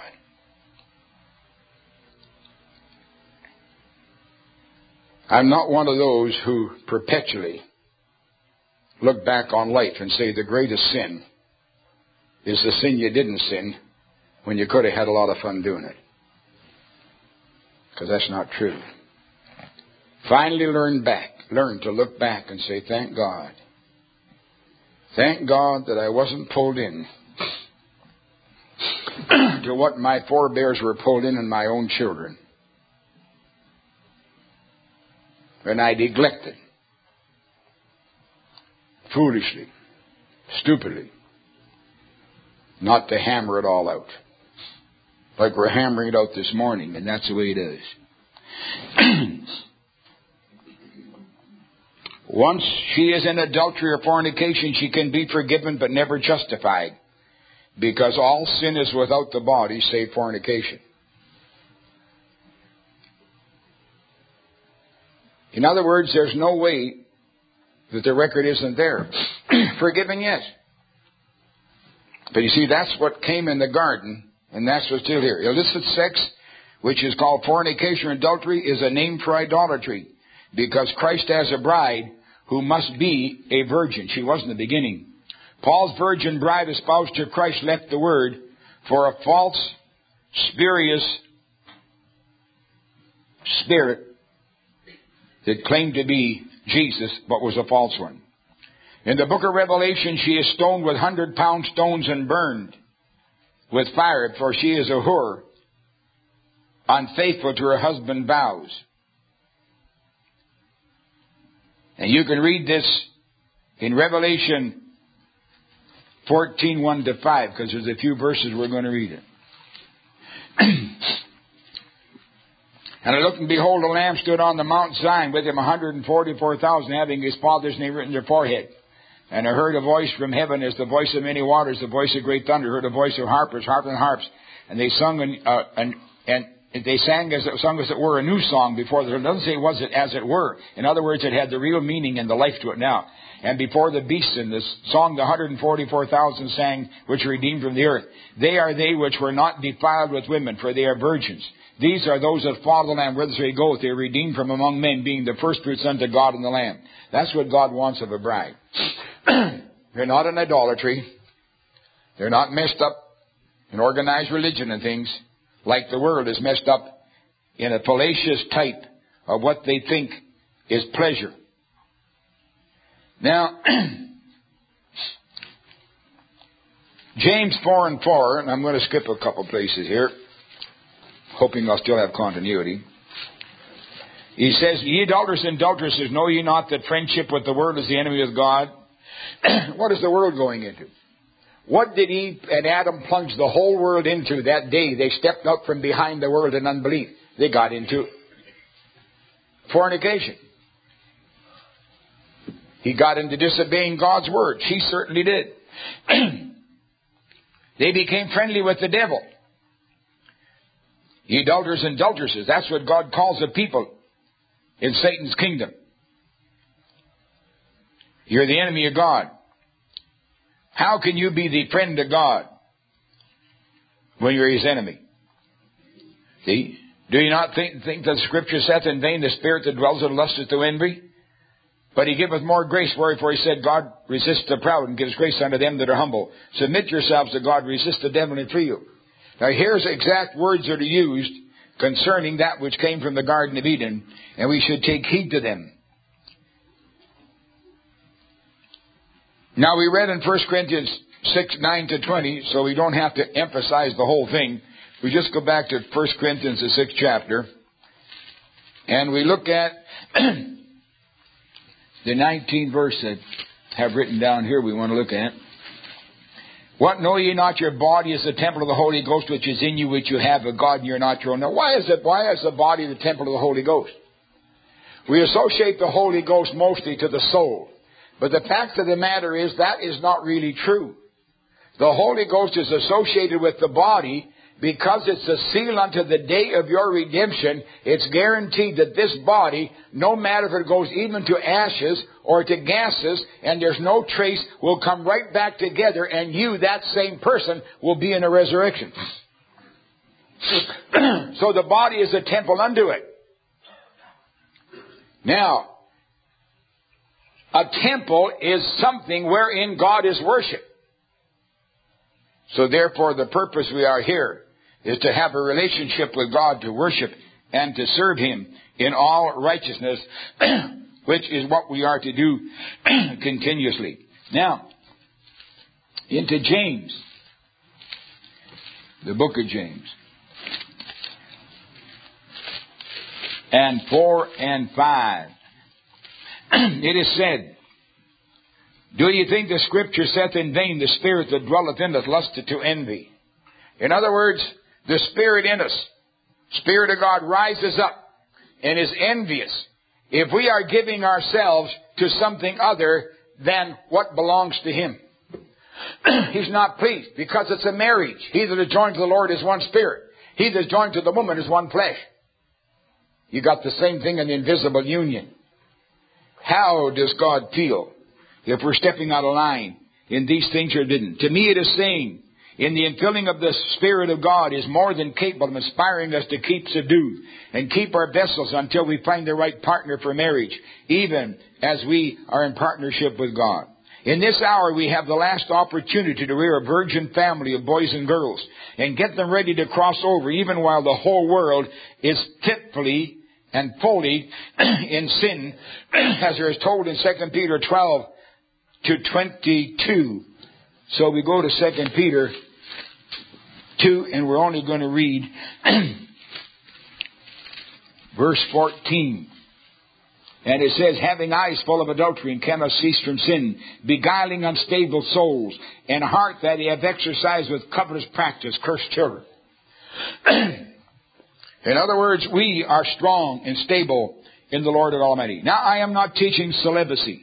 I'm not one of those who perpetually look back on life and say the greatest sin is the sin you didn't sin when you could have had a lot of fun doing it. Because that's not true. Finally learn back, learn to look back and say, thank God Thank God that I wasn't pulled in to what my forebears were pulled in and my own children. And I neglected, foolishly, stupidly, not to hammer it all out. Like we're hammering it out this morning, and that's the way it is. Once she is in adultery or fornication, she can be forgiven but never justified, because all sin is without the body save fornication. In other words, there's no way that the record isn't there. Forgiven, yes. But you see, that's what came in the garden, and that's what's still here. Illicit sex, which is called fornication or adultery, is a name for idolatry, because Christ has a bride who must be a virgin. She was in the beginning. Paul's virgin bride espoused to Christ left the word for a false, spurious spirit that claimed to be Jesus, but was a false one. In the book of Revelation, she is stoned with hundred-pound stones and burned with fire, for she is a whore, unfaithful to her husband's vows. And you can read this in Revelation fourteen, one to five, because there's a few verses we're going to read it. And I looked, and behold, a Lamb stood on the Mount Zion, with him one hundred forty-four thousand, having his Father's name written in their forehead. And I heard a voice from heaven, as the voice of many waters, the voice of great thunder. I heard a voice of harpers, harp and harps. And they sung, and, uh, and, and they sang as it, sung as it were a new song before. It doesn't say was it as it were. In other words, it had the real meaning and the life to it now. And before the beasts in this song, the one hundred forty-four thousand sang, which are redeemed from the earth. They are they which were not defiled with women, for they are virgins. These are those that follow the Lamb whither they go. They are redeemed from among men, being the firstfruits unto God and the Lamb. That's what God wants of a bride. They're not in idolatry. They're not messed up in organized religion and things, like the world is messed up in a fallacious type of what they think is pleasure. Now, James four and four, and I'm going to skip a couple places here, hoping I'll still have continuity. He says, Ye adulterers and adulteresses, know ye not that friendship with the world is the enemy of God? What is the world going into? What did Eve and Adam plunge the whole world into that day they stepped out from behind the world in unbelief? They got into fornication. He got into disobeying God's word. She certainly did. They became friendly with the devil. Ye adulterers and adulteresses. That's what God calls the people in Satan's kingdom. You're the enemy of God. How can you be the friend of God when you're his enemy? See? Do you not think, think that Scripture saith in vain the spirit that dwells in lusteth to envy? But he giveth more grace, wherefore he said, God resists the proud and gives grace unto them that are humble. Submit yourselves to God, resist the devil and flee you. Now here's exact words that are used concerning that which came from the Garden of Eden, and we should take heed to them. Now we read in First Corinthians six, nine to twenty, so we don't have to emphasize the whole thing. We just go back to First Corinthians, the sixth chapter, and we look at the nineteenth verse that I have written down here we want to look at. What, know ye not your body is the temple of the Holy Ghost which is in you, which you have of God, and you're not your own? Now why is it, why is the body the temple of the Holy Ghost? We associate the Holy Ghost mostly to the soul. But the fact of the matter is that is not really true. The Holy Ghost is associated with the body because it's a seal unto the day of your redemption. It's guaranteed that this body, no matter if it goes even to ashes or to gases, and there's no trace, will come right back together, and you, that same person, will be in a resurrection. So the body is a temple unto it. Now, a temple is something wherein God is worshipped. So therefore, the purpose we are here is to have a relationship with God, to worship and to serve Him in all righteousness, which is what we are to do continuously. Now, into James. The book of James. And four and five. It is said, do you think the Scripture saith in vain, the Spirit that dwelleth in us lusteth to envy? In other words, the Spirit in us, Spirit of God, rises up and is envious if we are giving ourselves to something other than what belongs to Him. He's not pleased because it's a marriage. He that is joined to the Lord is one spirit. He that is joined to the woman is one flesh. You got the same thing in the invisible union. How does God feel if we're stepping out of line in these things or didn't? To me it is saying, in the infilling of the Spirit of God is more than capable of inspiring us to keep subdued and keep our vessels until we find the right partner for marriage, even as we are in partnership with God. In this hour, we have the last opportunity to rear a virgin family of boys and girls and get them ready to cross over, even while the whole world is fitfully and fully in sin, as there is told in Second Peter twelve to twenty-two. So we go to Second Peter two, and we're only going to read verse fourteen. And it says, having eyes full of adultery and cannot cease from sin, beguiling unstable souls, and a heart that they have exercised with covetous practice, cursed children. In other words, we are strong and stable in the Lord Almighty. Now, I am not teaching celibacy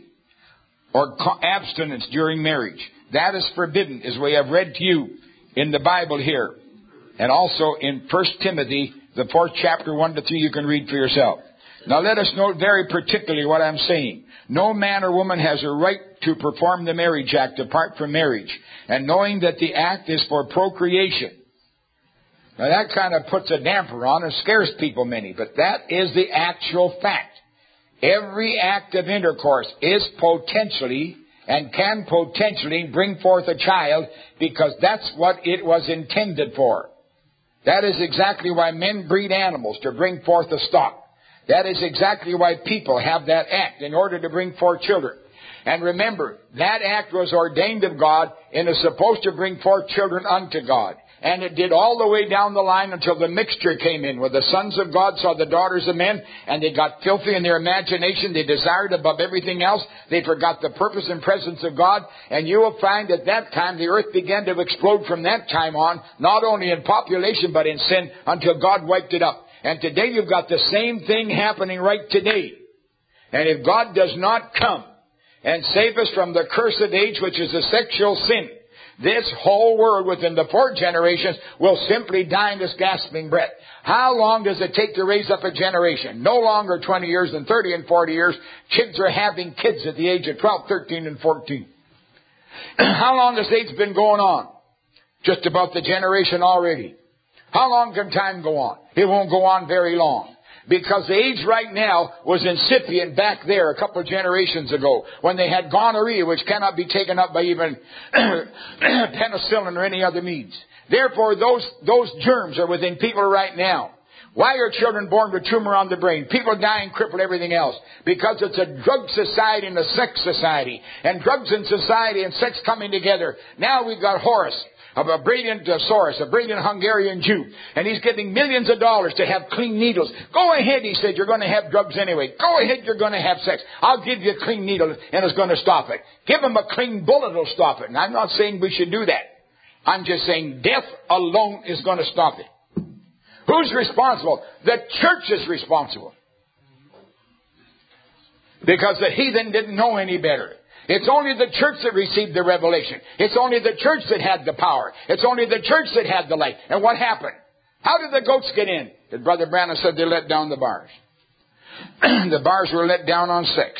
or abstinence during marriage. That is forbidden, as we have read to you in the Bible here. And also in First Timothy, the fourth chapter, one to three, you can read for yourself. Now let us note very particularly what I'm saying. No man or woman has a right to perform the marriage act apart from marriage, and knowing that the act is for procreation. Now that kind of puts a damper on and scares people many, but that is the actual fact. Every act of intercourse is potentially and can potentially bring forth a child, because that's what it was intended for. That is exactly why men breed animals, to bring forth a stock. That is exactly why people have that act, in order to bring forth children. And remember, that act was ordained of God and is supposed to bring forth children unto God. And it did all the way down the line until the mixture came in, where the sons of God saw the daughters of men, and they got filthy in their imagination. They desired above everything else. They forgot the purpose and presence of God. And you will find at that time the earth began to explode from that time on, not only in population but in sin, until God wiped it up. And today you've got the same thing happening right today. And if God does not come and save us from the cursed age, which is a sexual sin, this whole world within the four generations will simply die in this gasping breath. How long does it take to raise up a generation? No longer twenty years than thirty and forty years. Kids are having kids at the age of twelve, thirteen, and fourteen. How long has AIDS been going on? Just about the generation already. How long can time go on? It won't go on very long. Because the age right now was incipient back there a couple of generations ago, when they had gonorrhea, which cannot be taken up by even penicillin or any other means. Therefore, those, those germs are within people right now. Why are children born with tumor on the brain? People dying, crippled, everything else. Because it's a drug society and a sex society. And drugs and society and sex coming together. Now we've got Horus, of a brilliant uh, Soros, a brilliant Hungarian Jew. And he's giving millions of dollars to have clean needles. Go ahead, he said, you're going to have drugs anyway. Go ahead, you're going to have sex. I'll give you a clean needle and it's going to stop it. Give him a clean bullet, it'll stop it. And I'm not saying we should do that. I'm just saying death alone is going to stop it. Who's responsible? The church is responsible. Because the heathen didn't know any better. It's only the church that received the revelation. It's only the church that had the power. It's only the church that had the light. And what happened? How did the goats get in? As Brother Branham said, they let down the bars. The bars were let down on sex.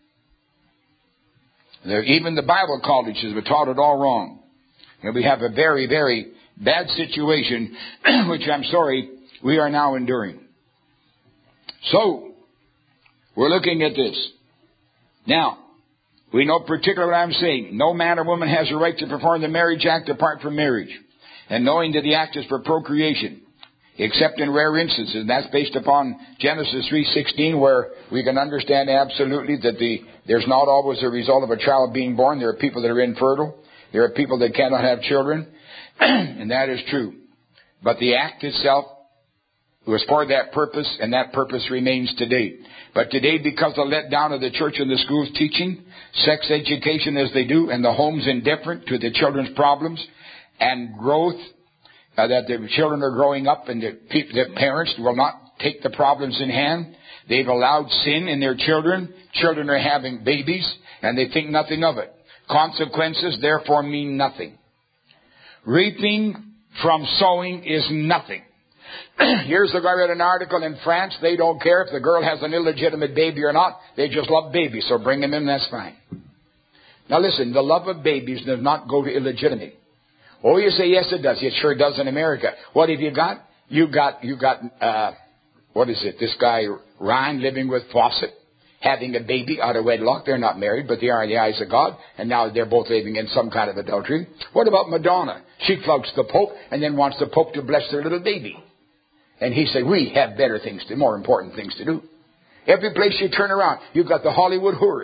There, even the Bible colleges were taught it all wrong. And we have a very, very bad situation, which I'm sorry we are now enduring. So, we're looking at this. Now, we know particularly what I'm saying. No man or woman has a right to perform the marriage act apart from marriage. And knowing that the act is for procreation, except in rare instances. And that's based upon Genesis three sixteen, where we can understand absolutely that the there's not always a result of a child being born. There are people that are infertile. There are people that cannot have children, and that is true. But the act itself was for that purpose, and that purpose remains today. But today, because of the letdown of the church and the schools teaching sex education as they do, and the homes indifferent to the children's problems and growth, uh, that the children are growing up and the, pe- the parents will not take the problems in hand. They've allowed sin in their children. Children are having babies, and they think nothing of it. Consequences, therefore, mean nothing. Reaping from sowing is nothing. Years ago, I read an article in France. They don't care if the girl has an illegitimate baby or not. They just love babies, so bring them in, that's fine. Now listen, the love of babies does not go to illegitimate. Oh, you say, yes, it does. It sure does in America. What have you got? You got, you got, uh, what is it? This guy, Ryan, living with Fawcett, having a baby out of wedlock. They're not married, but they are in the eyes of God. And now they're both living in some kind of adultery. What about Madonna? She flouts the Pope and then wants the Pope to bless their little baby. And he said, we have better things to, more important things to do. Every place you turn around, you've got the Hollywood whores.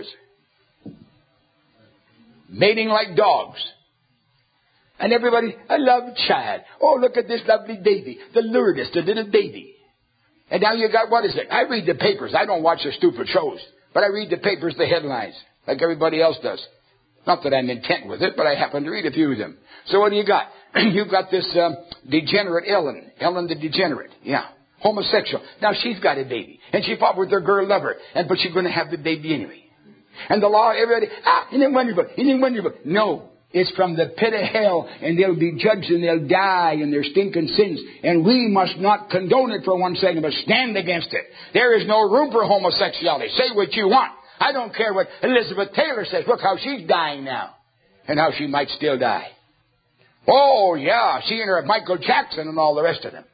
Mating like dogs. And everybody, I love child. Oh, look at this lovely baby. The Lourdes, the little baby. And now you got, what is it? I read the papers. I don't watch the stupid shows. But I read the papers, the headlines, like everybody else does. Not that I'm intent with it, but I happen to read a few of them. So what do you got? You've got this um, degenerate Ellen. Ellen the degenerate. Yeah. Homosexual. Now she's got a baby. And she fought with her girl lover. And but she's going to have the baby anyway. And the law, everybody, ah, isn't it wonderful? Isn't it wonderful? No. It's from the pit of hell, and they'll be judged and they'll die in their stinking sins. And we must not condone it for one second, but stand against it. There is no room for homosexuality. Say what you want. I don't care what Elizabeth Taylor says. Look how she's dying now, and how she might still die. Oh, yeah, she and her Michael Jackson and all the rest of them.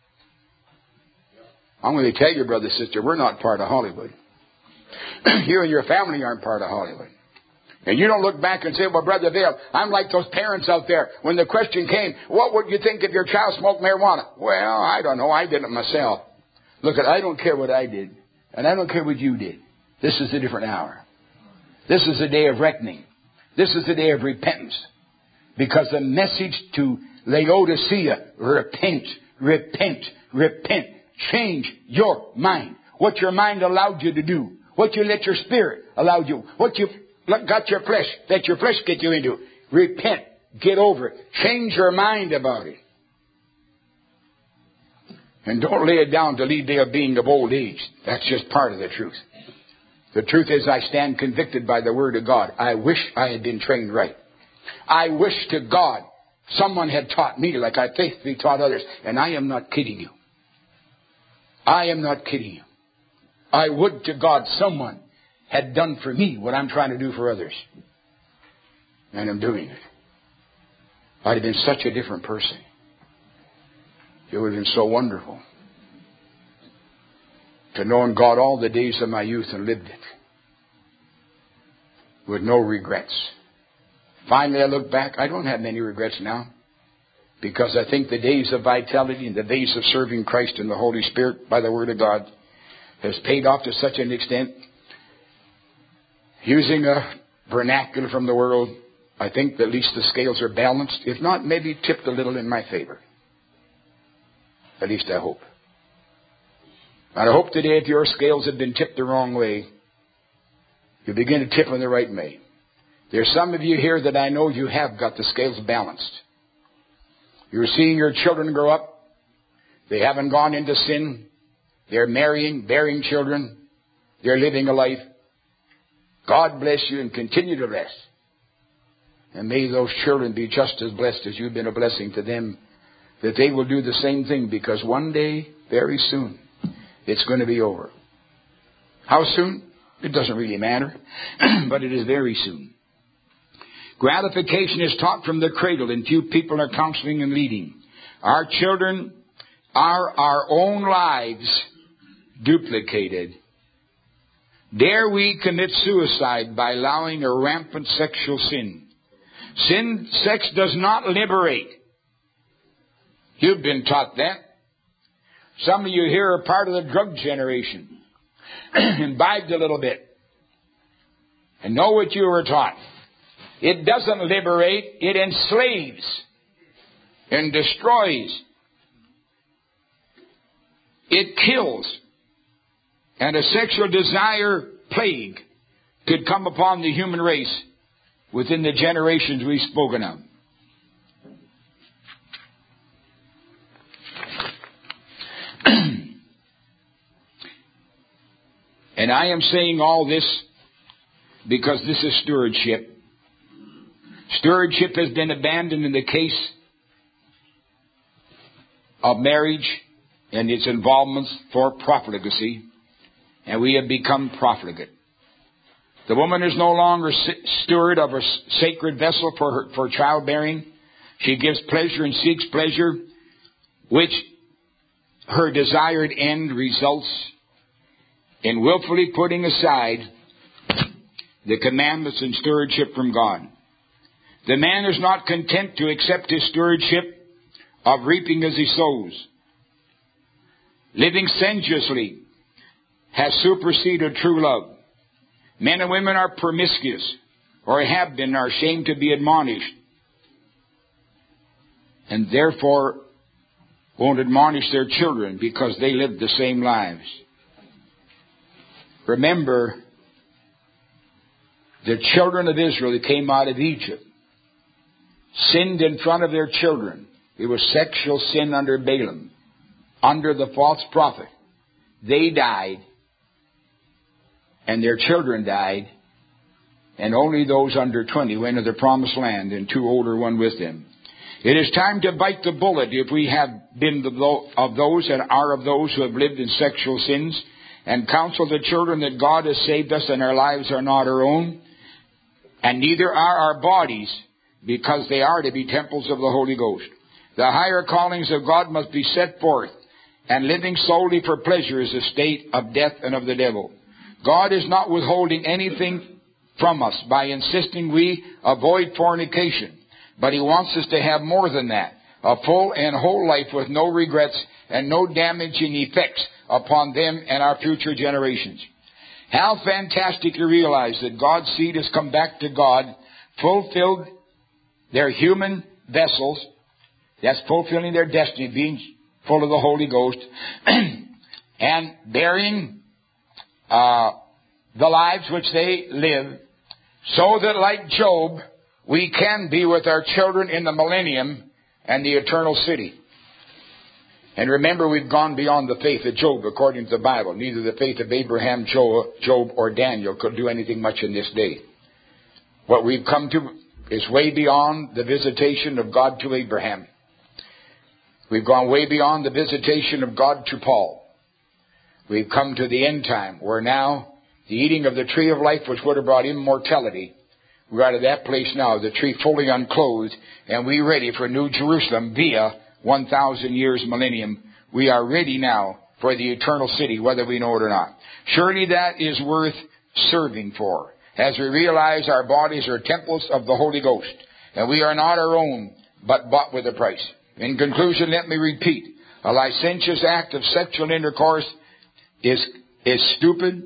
I'm going to tell you, brother, sister, we're not part of Hollywood. You and your family aren't part of Hollywood. And you don't look back and say, well, Brother Vail, I'm like those parents out there. When the question came, what would you think if your child smoked marijuana? Well, I don't know. I did it myself. Look, I don't care what I did. And I don't care what you did. This is a different hour. This is a day of reckoning. This is a day of repentance. Because the message to Laodicea, repent, repent, repent. Change your mind. What your mind allowed you to do. What you let your spirit allow you. What you got your flesh, let your flesh get you into. Repent. Get over it. Change your mind about it. And don't lay it down to lead the being of old age. That's just part of the truth. The truth is I stand convicted by the Word of God. I wish I had been trained right. I wish to God someone had taught me like I faithfully taught others. And I am not kidding you. I am not kidding you. I would to God someone had done for me what I'm trying to do for others. And I'm doing it. I'd have been such a different person. It would have been so wonderful to know God all the days of my youth and lived it with no regrets. Finally, I look back. I don't have many regrets now, because I think the days of vitality and the days of serving Christ and the Holy Spirit by the Word of God has paid off to such an extent. Using a vernacular from the world, I think that at least the scales are balanced. If not, maybe tipped a little in my favor. At least I hope. And I hope today, if your scales have been tipped the wrong way, you begin to tip in the right way. There's some of you here that I know you have got the scales balanced. You're seeing your children grow up. They haven't gone into sin. They're marrying, bearing children. They're living a life. God bless you and continue to bless. And may those children be just as blessed as you've been a blessing to them, that they will do the same thing, because one day, very soon, it's going to be over. How soon? It doesn't really matter, but it is very soon. Gratification is taught from the cradle, and few people are counseling and leading. Our children are our own lives duplicated. Dare we commit suicide by allowing a rampant sexual sin? Sin, sex does not liberate. You've been taught that. Some of you here are part of the drug generation. Imbibed a little bit. And know what you were taught. It doesn't liberate, it enslaves and destroys. It kills. And a sexual desire plague could come upon the human race within the generations we've spoken of. And I am saying all this because this is stewardship. Stewardship has been abandoned in the case of marriage and its involvements for profligacy, and we have become profligate. The woman is no longer steward of her sacred vessel for her, for childbearing. She gives pleasure and seeks pleasure, which her desired end results in willfully putting aside the commandments and stewardship from God. The man is not content to accept his stewardship of reaping as he sows. Living sensuously has superseded true love. Men and women are promiscuous, or have been, are ashamed to be admonished, and therefore won't admonish their children because they live the same lives. Remember, the children of Israel that came out of Egypt sinned in front of their children. It was sexual sin under Balaam, under the false prophet. They died, and their children died, and only those under twenty went into the promised land, and two older one with them. It is time to bite the bullet if we have been of those and are of those who have lived in sexual sins, and counsel the children that God has saved us and our lives are not our own, and neither are our bodies, because they are to be temples of the Holy Ghost. The higher callings of God must be set forth, and living solely for pleasure is a state of death and of the devil. God is not withholding anything from us by insisting we avoid fornication, but He wants us to have more than that, a full and whole life with no regrets and no damaging effects upon them and our future generations. How fantastic to realize that God's seed has come back to God, fulfilled their human vessels, that's fulfilling their destiny, being full of the Holy Ghost, and bearing uh, the lives which they live, so that like Job, we can be with our children in the millennium and the eternal city. And remember, we've gone beyond the faith of Job, according to the Bible. Neither the faith of Abraham, Job, or Daniel could do anything much in this day. What we've come to is way beyond the visitation of God to Abraham. We've gone way beyond the visitation of God to Paul. We've come to the end time, where now the eating of the tree of life, which would have brought immortality, we're out of that place now, the tree fully unclothed, and we're ready for New Jerusalem via one thousand years millennium. We are ready now for the eternal city, whether we know it or not. Surely that is worth serving for, as we realize our bodies are temples of the Holy Ghost, and we are not our own, but bought with a price. In conclusion, let me repeat, a licentious act of sexual intercourse is, is stupid,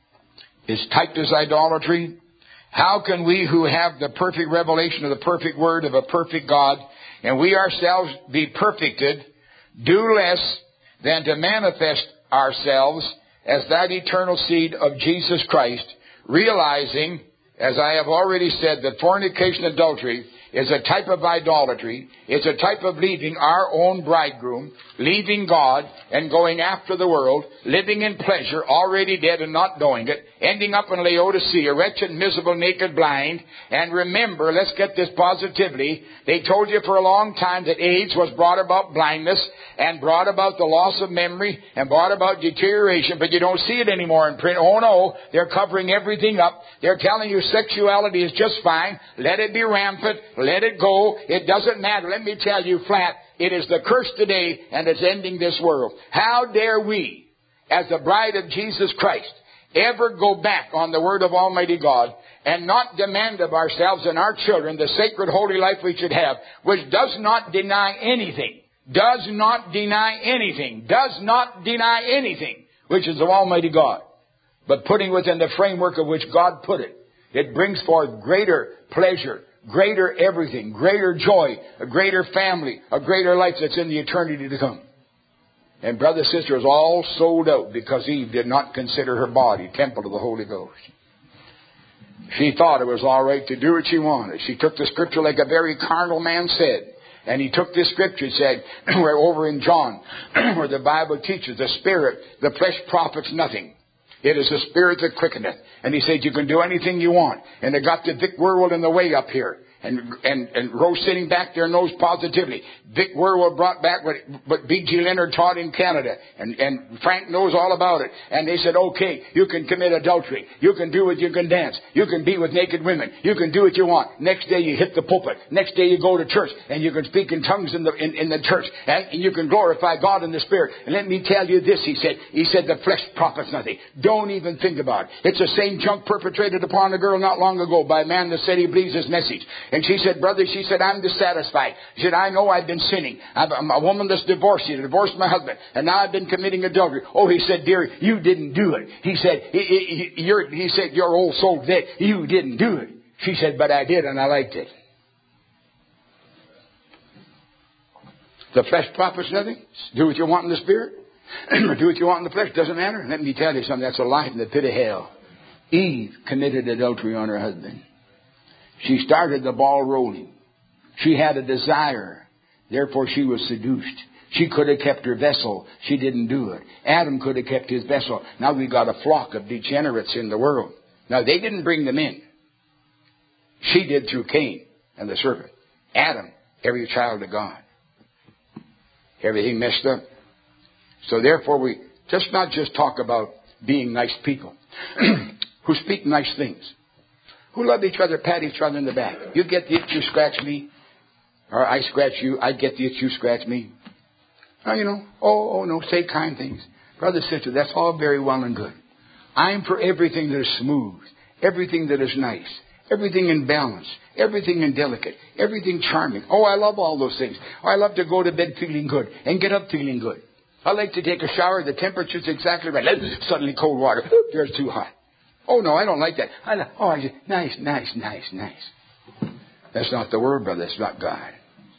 is typed as idolatry. How can we who have the perfect revelation of the perfect word of a perfect God, and we ourselves be perfected, do less than to manifest ourselves as that eternal seed of Jesus Christ, realizing, as I have already said, that fornication and adultery is a type of idolatry. It's a type of leaving our own bridegroom, leaving God and going after the world, living in pleasure, already dead and not knowing it, ending up in Laodicea, wretched, miserable, naked, blind. And remember, let's get this positively, they told you for a long time that AIDS was brought about blindness and brought about the loss of memory and brought about deterioration, but you don't see it anymore in print. Oh no, they're covering everything up. They're telling you sexuality is just fine. Let it be rampant. Let it go. It doesn't matter. Let me tell you flat, it is the curse today, and it's ending this world. How dare we, as the bride of Jesus Christ, ever go back on the word of Almighty God and not demand of ourselves and our children the sacred holy life we should have, which does not deny anything, does not deny anything, does not deny anything, which is of Almighty God, but putting within the framework of which God put it. It brings forth greater pleasure, greater everything, greater joy, a greater family, a greater life that's in the eternity to come. And brother, sister, is all sold out because Eve did not consider her body temple of the Holy Ghost. She thought it was all right to do what she wanted. She took the scripture like a very carnal man said. And he took this scripture and said, we're over in John, where the Bible teaches the spirit, the flesh profits nothing. It is the spirit that quickeneth. And he said, you can do anything you want. And they got the Vic Werwell in the way up here. And, and, and Rose sitting back there knows positively. Vic Werwell brought back what, what B G Leonard taught in Canada. And, and Frank knows all about it. And they said, okay, you can commit adultery. You can do it. You can dance. You can be with naked women. You can do what you want. Next day you hit the pulpit. Next day you go to church. And you can speak in tongues in the, in, in the church. And, and you can glorify God in the Spirit. And let me tell you this, he said. He said, the flesh profits nothing. Don't even think about it. It's the same junk perpetrated upon a girl not long ago by a man that said he believes his message. And she said, brother, she said, I'm dissatisfied. She said, I know I've been sinning. I'm a woman that's divorced. She divorced my husband. And now I've been committing adultery. Oh, he said, dear, you didn't do it. He said, he, he, you're, he said, your old soul dead. You didn't do it. She said, but I did and I liked it. The flesh profits nothing. Do what you want in the spirit. Or do what you want in the flesh. Doesn't matter. Let me tell you something. That's a life in the pit of hell. Eve committed adultery on her husband. She started the ball rolling. She had a desire. Therefore, she was seduced. She could have kept her vessel. She didn't do it. Adam could have kept his vessel. Now we've got a flock of degenerates in the world. Now, they didn't bring them in. She did through Cain and the serpent. Adam, every child of God. Everything messed up. So therefore, we just not just talk about being nice people who speak nice things. Who love each other, pat each other in the back. You get the itch, you scratch me. Or I scratch you, I get the itch, you scratch me. Oh, you know, oh, oh no, say kind things. Brother, sister, that's all very well and good. I'm for everything that is smooth, everything that is nice, everything in balance, everything in delicate, everything charming. Oh, I love all those things. Oh, I love to go to bed feeling good and get up feeling good. I like to take a shower, the temperature's exactly right. Suddenly cold water, there's too hot. Oh, no, I don't like that. I like, oh, I just, nice, nice, nice, nice. That's not the word, brother. That's not God.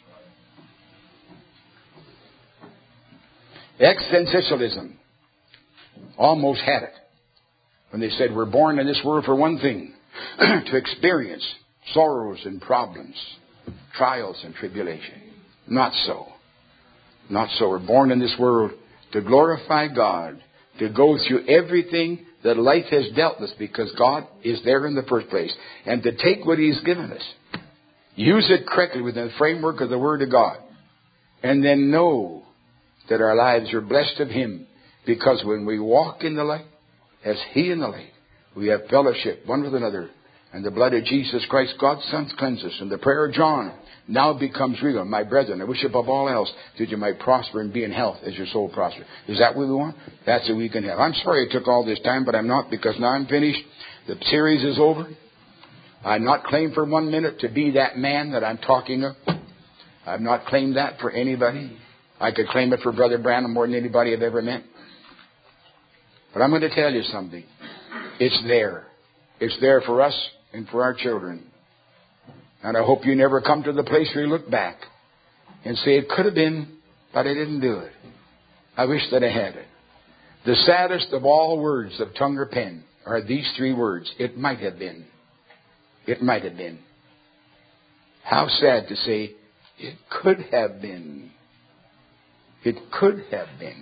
Existentialism almost had it when they said we're born in this world for one thing, to experience sorrows and problems, trials and tribulation. Not so. Not so. We're born in this world to glorify God, to go through everything that life has dealt with because God is there in the first place, and to take what He's given us, use it correctly within the framework of the Word of God, and then know that our lives are blessed of Him, because when we walk in the light, as He in the light, we have fellowship one with another, and the blood of Jesus Christ, God's Son, cleanses us. And the prayer of John now becomes real. My brethren, I wish above all else that you might prosper and be in health as your soul prospers. Is that what we want? That's what we can have. I'm sorry it took all this time, but I'm not, because now I'm finished. The series is over. I'm not claimed for one minute to be that man that I'm talking of. I've not claimed that for anybody. I could claim it for Brother Branham more than anybody I've ever met. But I'm going to tell you something. It's there. It's there for us and for our children. And I hope you never come to the place where you look back and say, it could have been, but I didn't do it. I wish that I had it. The saddest of all words of tongue or pen are these three words. It might have been. It might have been. How sad to say, it could have been. It could have been.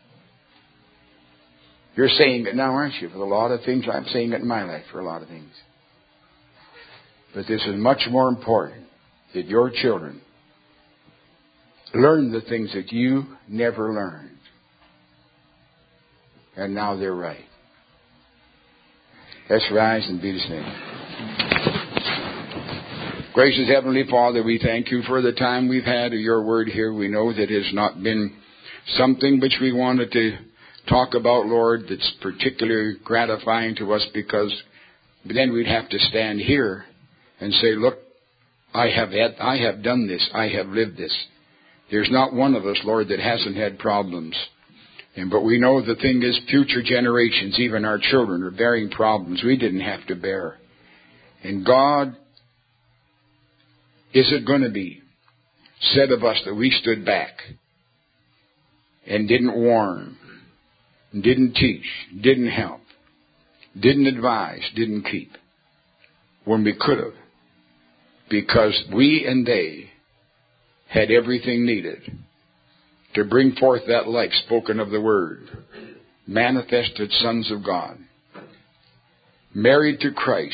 You're saying it now, aren't you? For a lot of things, I'm saying it in my life for a lot of things. But this is much more important, that your children learn the things that you never learned. And now they're right. Let's rise and be His name. Gracious Heavenly Father, we thank You for the time we've had of Your Word here. We know that it has not been something which we wanted to talk about, Lord, that's particularly gratifying to us, because then we'd have to stand here and say, look, I have had, I have done this. I have lived this. There's not one of us, Lord, that hasn't had problems. And but we know the thing is, future generations, even our children, are bearing problems we didn't have to bear. And God, is it going to be said of us that we stood back and didn't warn, didn't teach, didn't help, didn't advise, didn't keep, when we could have, because we and they had everything needed to bring forth that life spoken of the Word, manifested sons of God, married to Christ,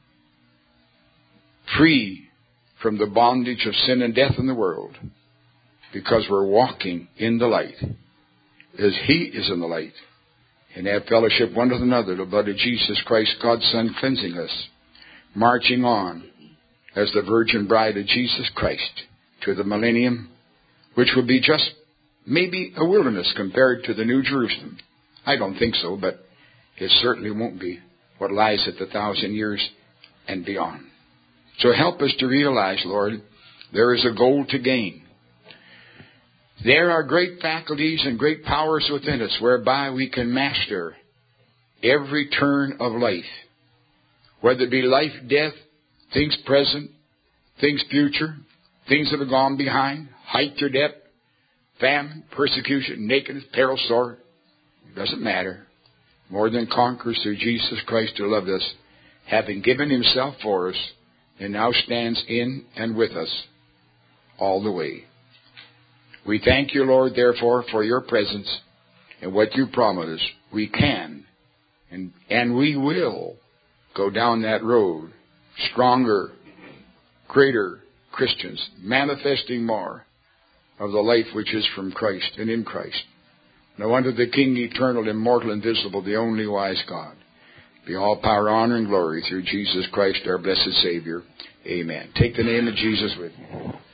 free from the bondage of sin and death in the world, because we're walking in the light as He is in the light, and have fellowship one with another, the blood of Jesus Christ, God's Son, cleansing us, marching on as the virgin bride of Jesus Christ to the millennium, which will be just maybe a wilderness compared to the New Jerusalem. I don't think so, but it certainly won't be what lies at the thousand years and beyond. So help us to realize, Lord, there is a goal to gain. There are great faculties and great powers within us whereby we can master every turn of life, whether it be life, death, things present, things future, things that have gone behind, height or depth, famine, persecution, nakedness, peril, sword. It doesn't matter. More than conquerors through Jesus Christ who loved us, having given Himself for us, and now stands in and with us all the way. We thank You, Lord, therefore, for Your presence and what You promised us. We can and, and we will go down that road, stronger, greater Christians, manifesting more of the life which is from Christ and in Christ. Now unto the King, eternal, immortal, invisible, the only wise God, be all power, honor, and glory through Jesus Christ, our blessed Savior. Amen. Take the name of Jesus with you.